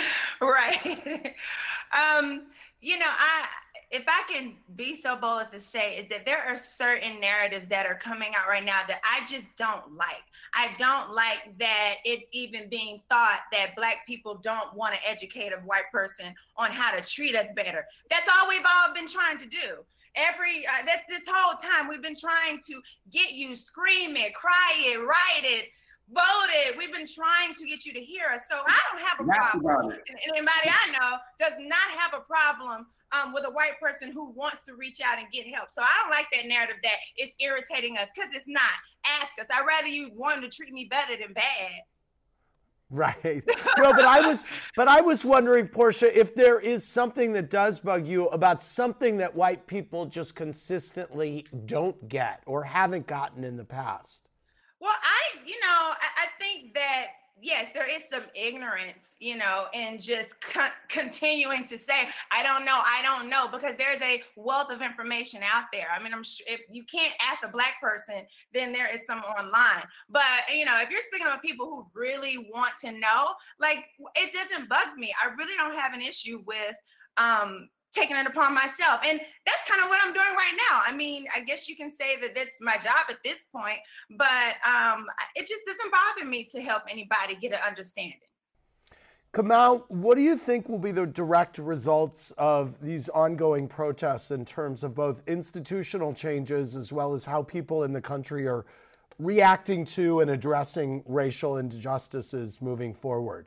Right. um, you know, I if I can be so bold as to say is that there are certain narratives that are coming out right now that I just don't like. I don't like that it's even being thought that black people don't want to educate a white person on how to treat us better. That's all we've all been trying to do. Every, uh, that's this whole time we've been trying to get you scream it, cry it, write it, vote it. We've been trying to get you to hear us. So I don't have a problem. And anybody I know does not have a problem um, with a white person who wants to reach out and get help. So I don't like that narrative that it's irritating us because it's not. Ask us. I'd rather you want to treat me better than bad. Right. No, but I was, but I was wondering, Portia, if there is something that does bug you about something that white people just consistently don't get or haven't gotten in the past. Well, I, you know, I, I think that, yes, there is some ignorance, you know, and just co- continuing to say, I don't know, I don't know, because there's a wealth of information out there. I mean, I'm sure if you can't ask a black person, then there is some online. But, you know, if you're speaking of people who really want to know, like, it doesn't bug me. I really don't have an issue with um, taking it upon myself. And that's kind of what I'm doing right now. I mean, I guess you can say that that's my job at this point, but um, it just doesn't bother me to help anybody get an understanding. Kamau, what do you think will be the direct results of these ongoing protests in terms of both institutional changes as well as how people in the country are reacting to and addressing racial injustices moving forward?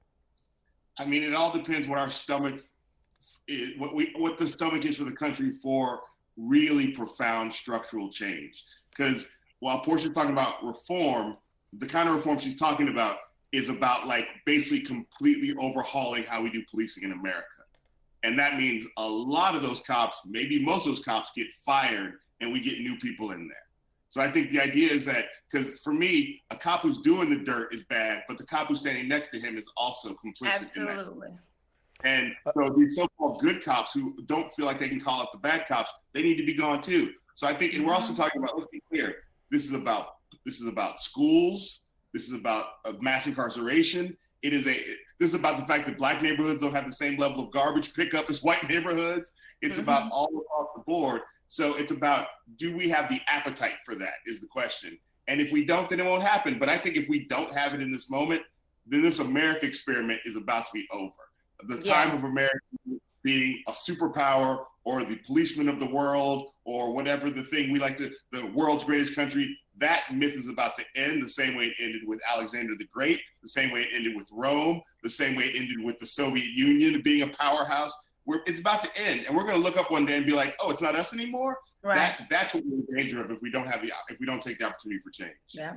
I mean, it all depends what our stomach is, what we what the stomach is for the country for really profound structural change. Because while Portia's talking about reform, the kind of reform she's talking about is about like basically completely overhauling how we do policing in America. And that means a lot of those cops, maybe most of those cops get fired and we get new people in there. So I think the idea is that, because for me, a cop who's doing the dirt is bad, but the cop who's standing next to him is also complicit Absolutely. in that. And so these so-called good cops who don't feel like they can call out the bad cops, they need to be gone too. So I think, and we're also talking about, let's be clear, this is about this is about schools. This is about uh, mass incarceration. It is a. This is about the fact that black neighborhoods don't have the same level of garbage pickup as white neighborhoods. It's mm-hmm. about all across the board. So it's about, do we have the appetite for that is the question. And if we don't, then it won't happen. But I think if we don't have it in this moment, then this America experiment is about to be over. The time yeah. of America being a superpower or the policeman of the world or whatever the thing we like to, the world's greatest country, that myth is about to end the same way it ended with Alexander the Great, the same way it ended with Rome, the same way it ended with the Soviet Union being a powerhouse. We're, it's about to end, and we're going to look up one day and be like, "Oh, it's not us anymore." Right. That, that's what we're in danger of if we don't have the if we don't take the opportunity for change. Yeah.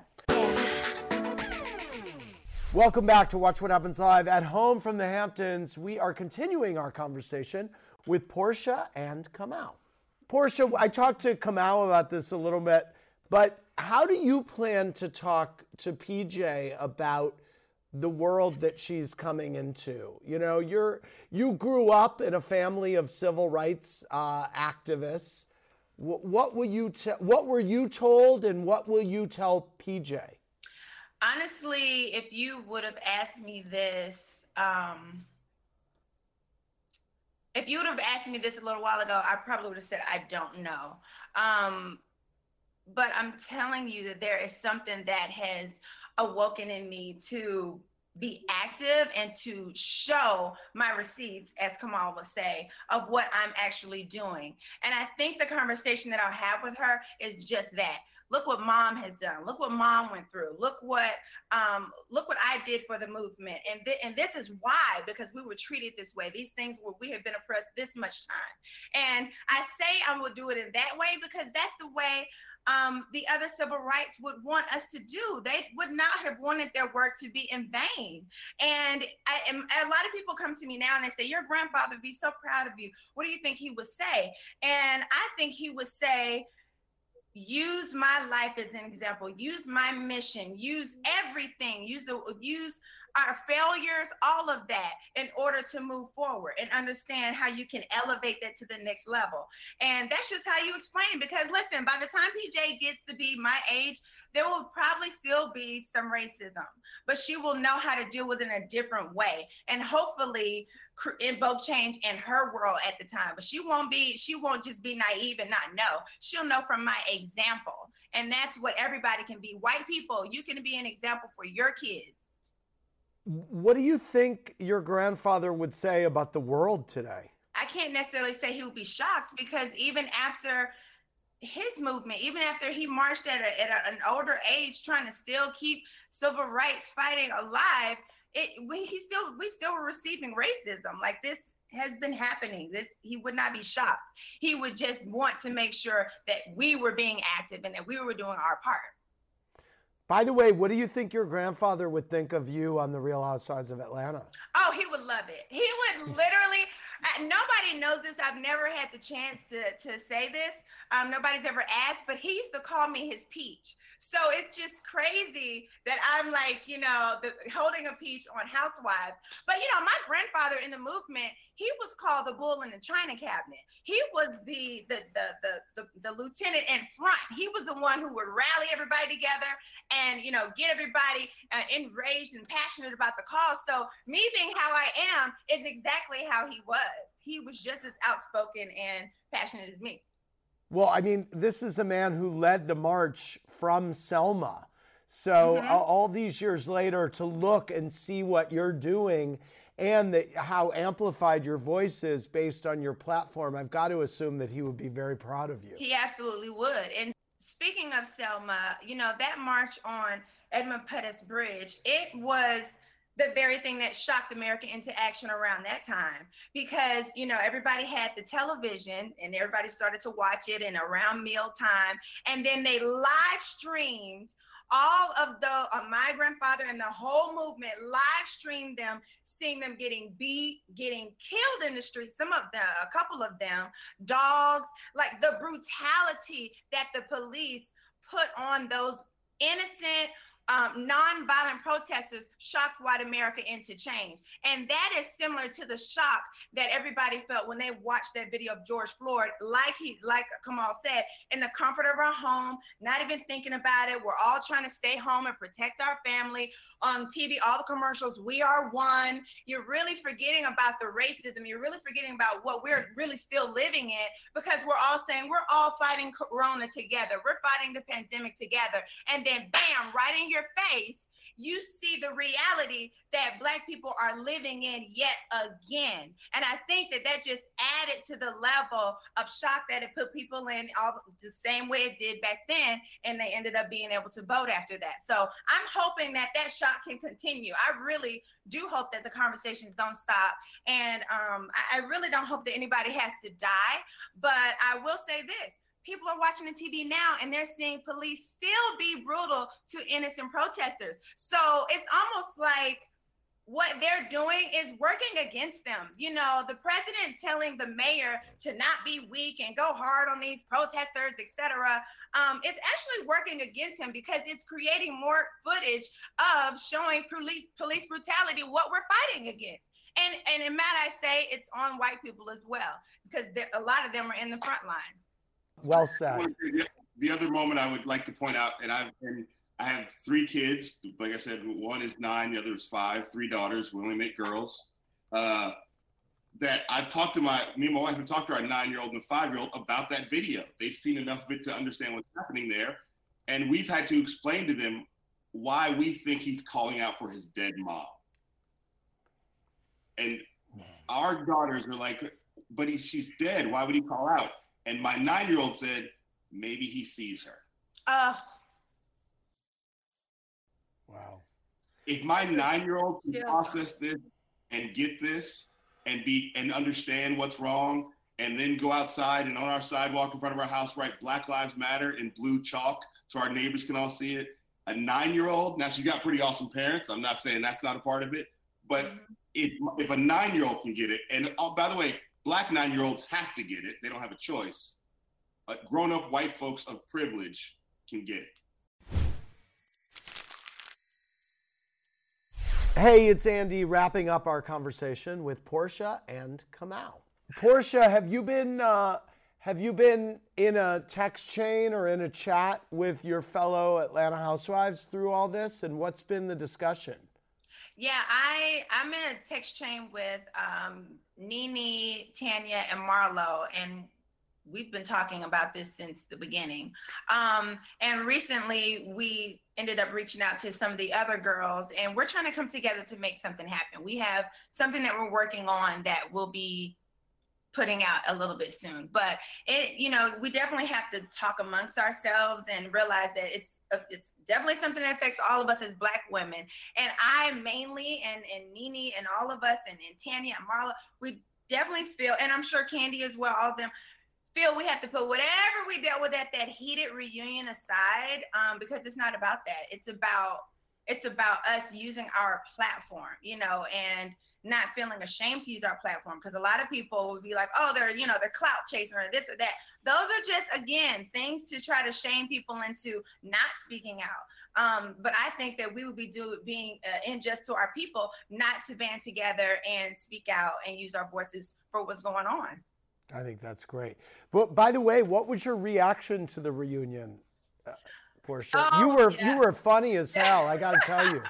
Welcome back to Watch What Happens Live at home from the Hamptons. We are continuing our conversation with Portia and Kamau. Portia, I talked to Kamau about this a little bit, but how do you plan to talk to P J about the world that she's coming into? You know, you're you grew up in a family of civil rights uh, activists. What will you tell? What were you told, and what will you tell P J? Honestly, if you would have asked me this, um, if you would have asked me this a little while ago, I probably would have said, I don't know. Um, but I'm telling you that there is something that has awoken in me to be active and to show my receipts, as Kamal would say, of what I'm actually doing. And I think the conversation that I'll have with her is just that. Look what mom has done. Look what mom went through. Look what um, look what I did for the movement. And, th- and this is why, because we were treated this way. These things where we have been oppressed this much time. And I say I will do it in that way because that's the way Um, the other civil rights would want us to do. They would not have wanted their work to be in vain. And, I, and a lot of people come to me now and they say, your grandfather would be so proud of you. What do you think he would say? And I think he would say, use my life as an example, use my mission, use everything, use the use our failures, all of that, in order to move forward and understand how you can elevate that to the next level. And that's just how you explain, because listen, by the time P J gets to be my age, there will probably still be some racism, but she will know how to deal with it in a different way and hopefully invoke change in her world at the time. But she won't be, she won't just be naive and not know. She'll know from my example. And that's what everybody can be. White people, you can be an example for your kids. What do you think your grandfather would say about the world today? I can't necessarily say he would be shocked, because even after his movement, even after he marched at, a, at a, an older age, trying to still keep civil rights fighting alive, it we he still we still were receiving racism. Like, this has been happening. This he would not be shocked. He would just want to make sure that we were being active and that we were doing our part. By the way, what do you think your grandfather would think of you on The Real Housewives of Atlanta? Oh, he would love it. He would literally, uh, nobody knows this. I've never had the chance to, to say this. Um, nobody's ever asked, but he used to call me his peach. So it's just crazy that I'm like, you know, the, holding a peach on Housewives. But, you know, my grandfather in the movement, he was called the bull in the China cabinet. He was the the, the the the the lieutenant in front. He was the one who would rally everybody together and, you know, get everybody uh, enraged and passionate about the cause. So me being how I am is exactly how he was. He was just as outspoken and passionate as me. Well, I mean, this is a man who led the march from Selma. So mm-hmm. all these years later, to look and see what you're doing and the, how amplified your voice is based on your platform, I've got to assume that he would be very proud of you. He absolutely would. And speaking of Selma, you know, that march on Edmund Pettus Bridge, it was the very thing that shocked America into action around that time, because, you know, everybody had the television and everybody started to watch it and around mealtime. And then they live streamed all of the, uh, my grandfather and the whole movement live streamed them, seeing them getting beat, getting killed in the streets, some of them, a couple of them, dogs, like the brutality that the police put on those innocent, Um, non-violent protesters shocked white America into change. And that is similar to the shock that everybody felt when they watched that video of George Floyd, like he, like Kamal said, in the comfort of our home, not even thinking about it. We're all trying to stay home and protect our family. On T V, all the commercials, we are one. You're really forgetting about the racism. You're really forgetting about what we're really still living in, because we're all saying we're all fighting Corona together. We're fighting the pandemic together. And then bam, right in your face, you see the reality that Black people are living in yet again. And I think that that just added to the level of shock that it put people in, all the same way it did back then, and they ended up being able to vote after that. So I'm hoping that that shock can continue. I really do hope that the conversations don't stop. And um, I, I really don't hope that anybody has to die. But I will say this. People are watching the T V now and they're seeing police still be brutal to innocent protesters. So it's almost like what they're doing is working against them. You know, the president telling the mayor to not be weak and go hard on these protesters, et cetera, um, it's actually working against him, because it's creating more footage of showing police police brutality, what we're fighting against. And, and might I say, it's on white people as well, because a lot of them are in the front lines. Well said. The other moment I would like to point out, and I've been, I have three kids. Like I said, one is nine, the other is five, three daughters. We only make girls. Uh, that I've talked to my, me and my wife have talked to our nine-year-old and five-year-old about that video. They've seen enough of it to understand what's happening there. And we've had to explain to them why we think he's calling out for his dead mom. And our daughters are like, but he, she's dead. Why would he call out? And my nine-year-old said, maybe he sees her. Uh, wow. If my nine-year-old can yeah. process this and get this and be and understand what's wrong, and then go outside and on our sidewalk in front of our house write Black Lives Matter in blue chalk so our neighbors can all see it. A nine-year-old, now she's got pretty awesome parents. I'm not saying that's not a part of it, but mm-hmm. if if a nine-year-old can get it, and oh, by the way, Black nine-year-olds have to get it. They don't have a choice. Uh, grown-up white folks of privilege can get it. Hey, it's Andy wrapping up our conversation with Porsha and Kamau. Porsha, have you been uh, have you been in a text chain or in a chat with your fellow Atlanta housewives through all this, and what's been the discussion? Yeah, I I'm in a text chain with um, Nene, Tanya, and Marlo, and we've been talking about this since the beginning. Um, and recently, we ended up reaching out to some of the other girls, and we're trying to come together to make something happen. We have something that we're working on that will be putting out a little bit soon. But it, you know, we definitely have to talk amongst ourselves and realize that it's it's definitely something that affects all of us as Black women. And I mainly, and and Nene, and all of us, and, and Tanya and Marla, we definitely feel, and I'm sure Candy as well, all of them, feel we have to put whatever we dealt with at that heated reunion aside, um, because it's not about that. It's about it's about us using our platform, you know, and not feeling ashamed to use our platform, because a lot of people would be like, oh, they're, you know, they're clout chasing or this or that. Those are just, again, things to try to shame people into not speaking out. Um, but I think that we would be do, being uh, unjust to our people not to band together and speak out and use our voices for what's going on. I think that's great. But by the way, what was your reaction to the reunion, uh, Porsha? Oh, you were yeah. you were funny as hell. I got to tell you.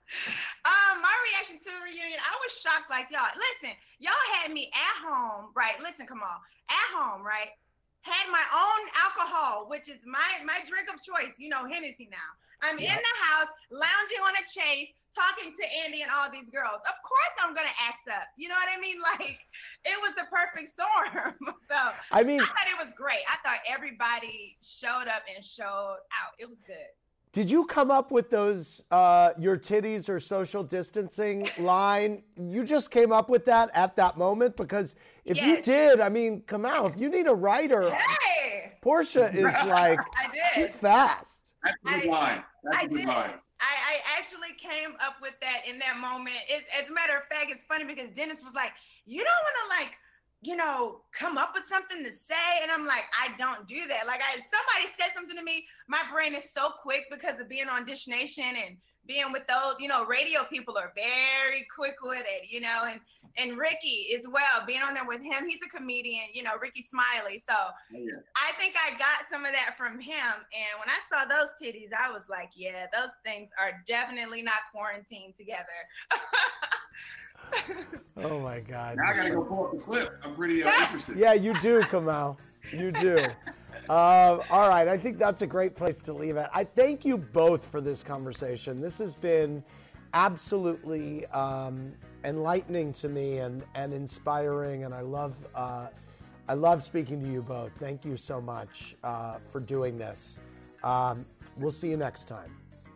Um, my reaction to the reunion, I was shocked. Like, y'all, listen, y'all had me at home, right? Listen, come on, at home, right? Had my own alcohol, which is my my drink of choice. You know, Hennessy now. I'm yep. in the house, lounging on a chase, talking to Andy and all these girls. Of course I'm going to act up. You know what I mean? Like, it was the perfect storm. So I mean, I thought it was great. I thought everybody showed up and showed out. It was good. Did you come up with those, uh, your titties or social distancing line? You just came up with that at that moment? Because if yes. you did, I mean, come out. If you need a writer, hey! Porsha is like, I did. she's fast. That's a good line. That's I a good did. line. I, I actually came up with that in that moment. It, as a matter of fact, it's funny because Dennis was like, you don't want to, like, you know, come up with something to say. And I'm like, I don't do that. Like, I somebody said something to me, my brain is so quick because of being on Dish Nation and being with those, you know, radio people are very quick with it, you know, and, and Ricky as well, being on there with him, he's a comedian, you know, Ricky Smiley. So yeah. I think I got some of that from him. And when I saw those titties, I was like, yeah, those things are definitely not quarantined together. Oh my God. Now I gotta go pull up the clip. I'm pretty uh, interested. Yeah, you do, Kamau. You do. Um, all right, I think that's a great place to leave it. I thank you both for this conversation. This has been absolutely um, enlightening to me and, and inspiring, and I love uh, I love speaking to you both. Thank you so much uh, for doing this. Um, we'll see you next time.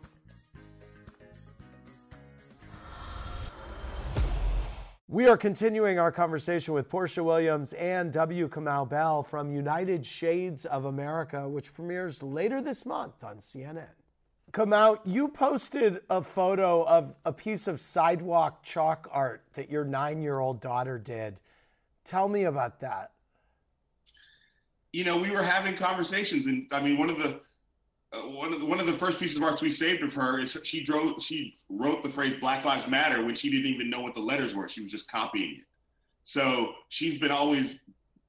We are continuing our conversation with Porsha Williams and W. Kamau Bell from United Shades of America, which premieres later this month on C N N. Kamau, you posted a photo of a piece of sidewalk chalk art that your nine-year-old daughter did. Tell me about that. You know, we were having conversations, and I mean, one of the Uh, one of the one of the first pieces of art we saved of her is she drove she wrote the phrase Black Lives Matter when she didn't even know what the letters were. She was just copying it. So she's been always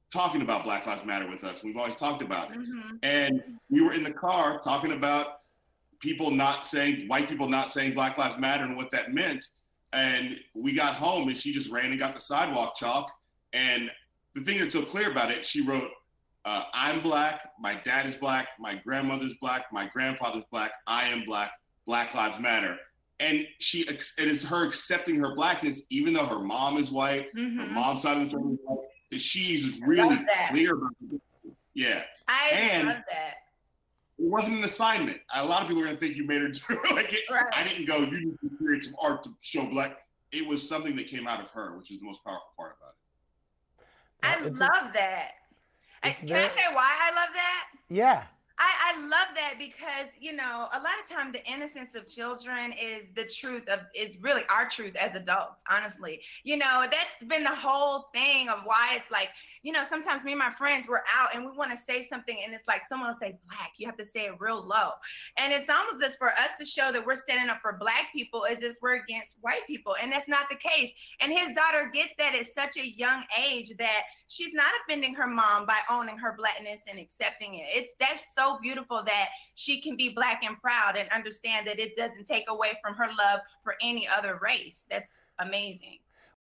talking about Black Lives Matter with us. We've always talked about it. Mm-hmm. And we were in the car talking about people not saying, white people not saying Black Lives Matter and what that meant. And we got home and she just ran and got the sidewalk chalk. And the thing that's so clear about it, she wrote, uh, I'm Black, my dad is Black, my grandmother's Black, my grandfather's Black, I am Black, Black Lives Matter. And she, and it's her accepting her Blackness, even though her mom is white, mm-hmm. her mom's side of the family is white, that she's really clear about it. Yeah. I and love that. It wasn't an assignment. A lot of people are going to think you made her do it. Like it, right. I didn't go, you need to create some art to show Black. It was something that came out of her, which is the most powerful part about it. I It's love a, that. I, can very, I say why I love that? Yeah. I, I love that because, you know, a lot of time the innocence of children is the truth of, is really our truth as adults, honestly. You know, that's been the whole thing of why it's like, you know, sometimes me and my friends, we're out and we want to say something and it's like someone will say Black, you have to say it real low. And it's almost just for us to show that we're standing up for Black people is this we're against white people. And that's not the case. And his daughter gets that at such a young age that she's not offending her mom by owning her Blackness and accepting it. It's that's so beautiful that she can be Black and proud and understand that it doesn't take away from her love for any other race. That's amazing.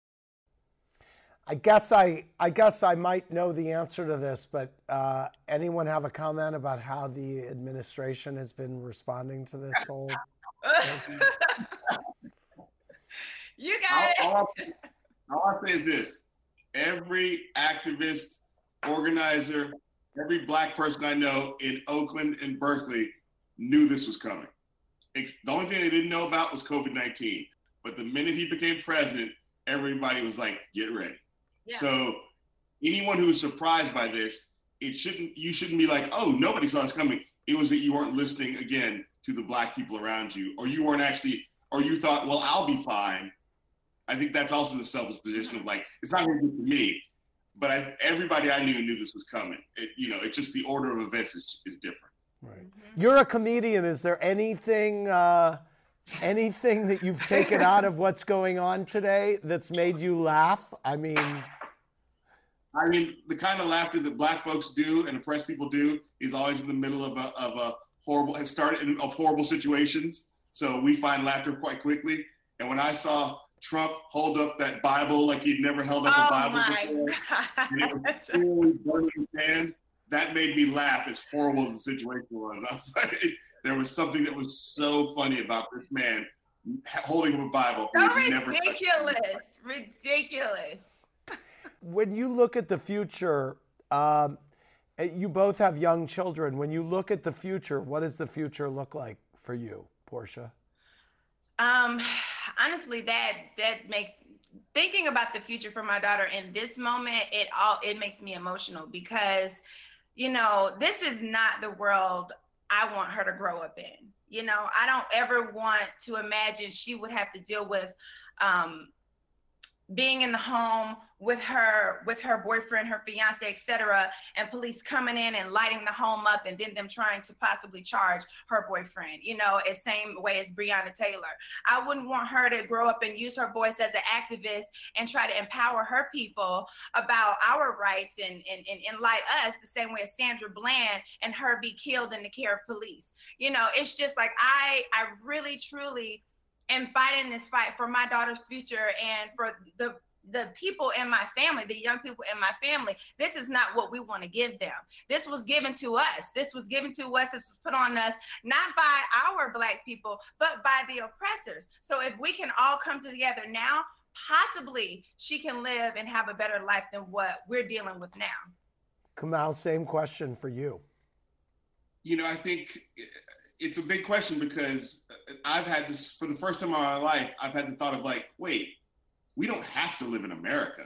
I guess I, I guess I might know the answer to this, but uh, anyone have a comment about how the administration has been responding to this whole? You got it. All, all, all I'll say is this: every activist, organizer, every Black person I know in Oakland and Berkeley knew this was coming. It's, the only thing they didn't know about was COVID nineteen. But the minute he became president, everybody was like, "Get ready." Yeah. So anyone who is surprised by this, it shouldn't. You shouldn't be like, "Oh, nobody saw this coming." It was that you weren't listening again to the Black people around you, or you weren't actually, or you thought, "Well, I'll be fine." I think that's also the selfish position of like, it's not going to be for me. But I, everybody I knew knew this was coming. It, you know, it's just the order of events is is different. Right. You're a comedian. Is there anything, uh, anything that you've taken out of what's going on today that's made you laugh? I mean, I mean, the kind of laughter that Black folks do and oppressed people do is always in the middle of a of a horrible, has started in, of horrible situations. So we find laughter quite quickly. And when I saw Trump hold up that Bible like he'd never held up oh a Bible my before, God. and it was fully burning his hand, that made me laugh as horrible as the situation was. I was like, there was something that was so funny about this man holding up a Bible. So never ridiculous, ridiculous. When you look at the future, um, you both have young children. When you look at the future, what does the future look like for you, Portia? Um, honestly, that that makes thinking about the future for my daughter in this moment, it all it makes me emotional because, you know, this is not the world I want her to grow up in. You know, I don't ever want to imagine she would have to deal with um, being in the home with her, with her boyfriend, her fiance, et cetera, and police coming in and lighting the home up and then them trying to possibly charge her boyfriend, you know, the same way as Breonna Taylor. I wouldn't want her to grow up and use her voice as an activist and try to empower her people about our rights and, and, and, and light us the same way as Sandra Bland and her be killed in the care of police. You know, it's just like, I, I really, truly am fighting this fight for my daughter's future and for the the people in my family, the young people in my family. This is not what we want to give them. This was given to us. This was given to us. This was put on us, not by our Black people, but by the oppressors. So if we can all come together now, possibly she can live and have a better life than what we're dealing with now. Kamau, same question for you. You know, I think it's a big question because I've had this, for the first time in my life, I've had the thought of like, wait, we don't have to live in America.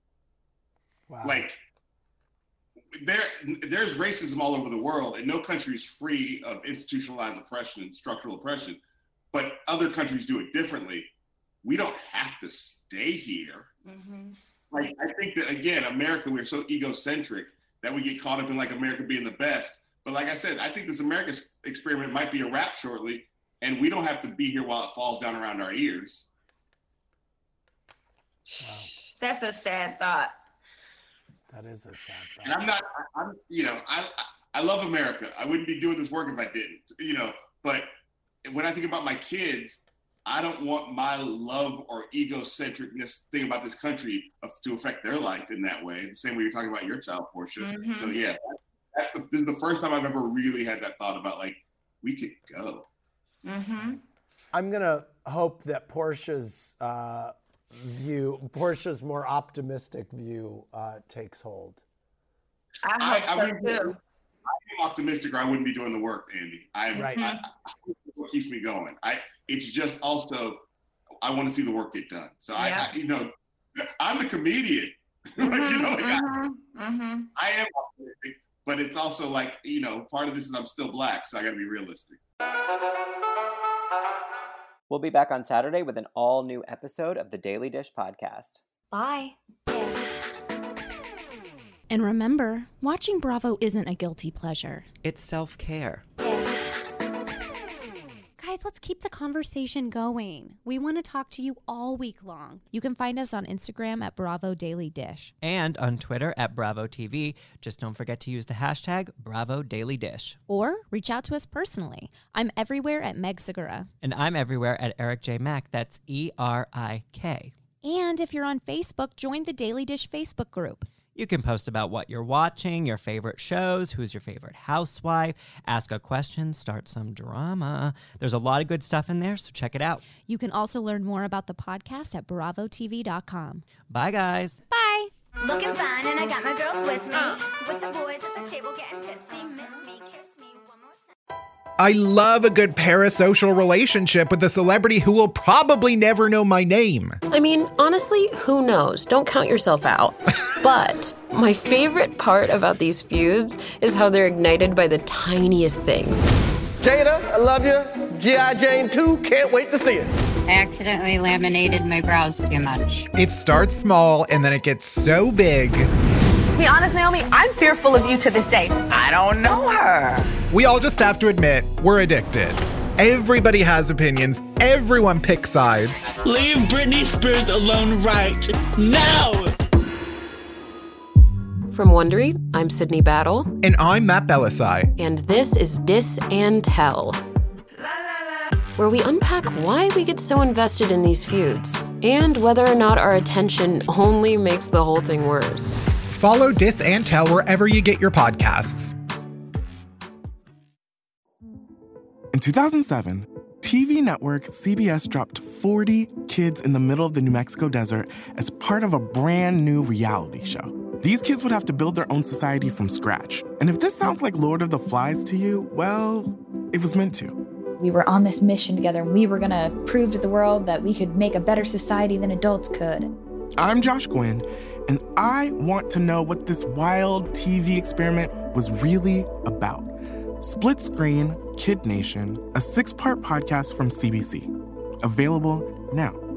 Wow. Like, there, there's racism all over the world, and no country is free of institutionalized oppression and structural oppression, but other countries do it differently. We don't have to stay here. Mm-hmm. Like, I think that, again, America, we're so egocentric that we get caught up in, like, America being the best. But like I said, I think this America experiment might be a wrap shortly, and we don't have to be here while it falls down around our ears. Wow. That's a sad thought. That is a sad thought. And I'm not, I, I'm, you know, I, I love America. I wouldn't be doing this work if I didn't, you know, but when I think about my kids, I don't want my love or egocentricness thing about this country to affect their life in that way. The same way you're talking about your child, Portia. Mm-hmm. So yeah, that's the, this is the first time I've ever really had that thought about like, we could go. Mm-hmm. I'm going to hope that Portia's uh, view, Portia's more optimistic view uh, takes hold. I hope I, I so too. I'm optimistic or I wouldn't be doing the work, Andy. I'm, right. I, I, what keeps me going. I, it's just also, I want to see the work get done. So yeah. I, I, you know, I'm the comedian. Mm-hmm, like, you know, like mm-hmm, I, mm-hmm. I am optimistic, but it's also like, you know, part of this is I'm still Black, so I got to be realistic. We'll be back on Saturday with an all-new episode of the Daily Dish podcast. Bye. And remember, watching Bravo isn't a guilty pleasure. It's self-care. Guys, let's keep the conversation going. We want to talk to you all week long. You can find us on Instagram at Bravo Daily Dish. And on Twitter at Bravo T V. Just don't forget to use the hashtag Bravo Daily Dish. Or reach out to us personally. I'm everywhere at Meg Segura. And I'm everywhere at Eric J. Mack. That's E R I K. And if you're on Facebook, join the Daily Dish Facebook group. You can post about what you're watching, your favorite shows, who's your favorite housewife, ask a question, start some drama. There's a lot of good stuff in there, so check it out. You can also learn more about the podcast at bravo t v dot com. Bye, guys. Bye. Looking fine, and I got my girls with me. With the boys at the table getting tipsy. Miss me, kiss me one more time. I love a good parasocial relationship with a celebrity who will probably never know my name. I mean, honestly, who knows? Don't count yourself out. But my favorite part about these feuds is how they're ignited by the tiniest things. Jada, I love you. G I. Jane two, can't wait to see it. I accidentally laminated my brows too much. It starts small and then it gets so big. To be honest, Naomi, I'm fearful of you to this day. I don't know her. We all just have to admit, we're addicted. Everybody has opinions. Everyone picks sides. Leave Britney Spears alone right now. From Wondery, I'm Sydney Battle. And I'm Matt Belisai. And this is Dis and Tell, where we unpack why we get so invested in these feuds and whether or not our attention only makes the whole thing worse. Follow Dis and Tell wherever you get your podcasts. In two thousand seven, T V network C B S dropped forty kids in the middle of the New Mexico desert as part of a brand new reality show. These kids would have to build their own society from scratch. And if this sounds like Lord of the Flies to you, well, it was meant to. We were on this mission together, and we were going to prove to the world that we could make a better society than adults could. I'm Josh Gwynn, and I want to know what this wild T V experiment was really about. Split Screen, Kid Nation, a six-part podcast from C B C. Available now.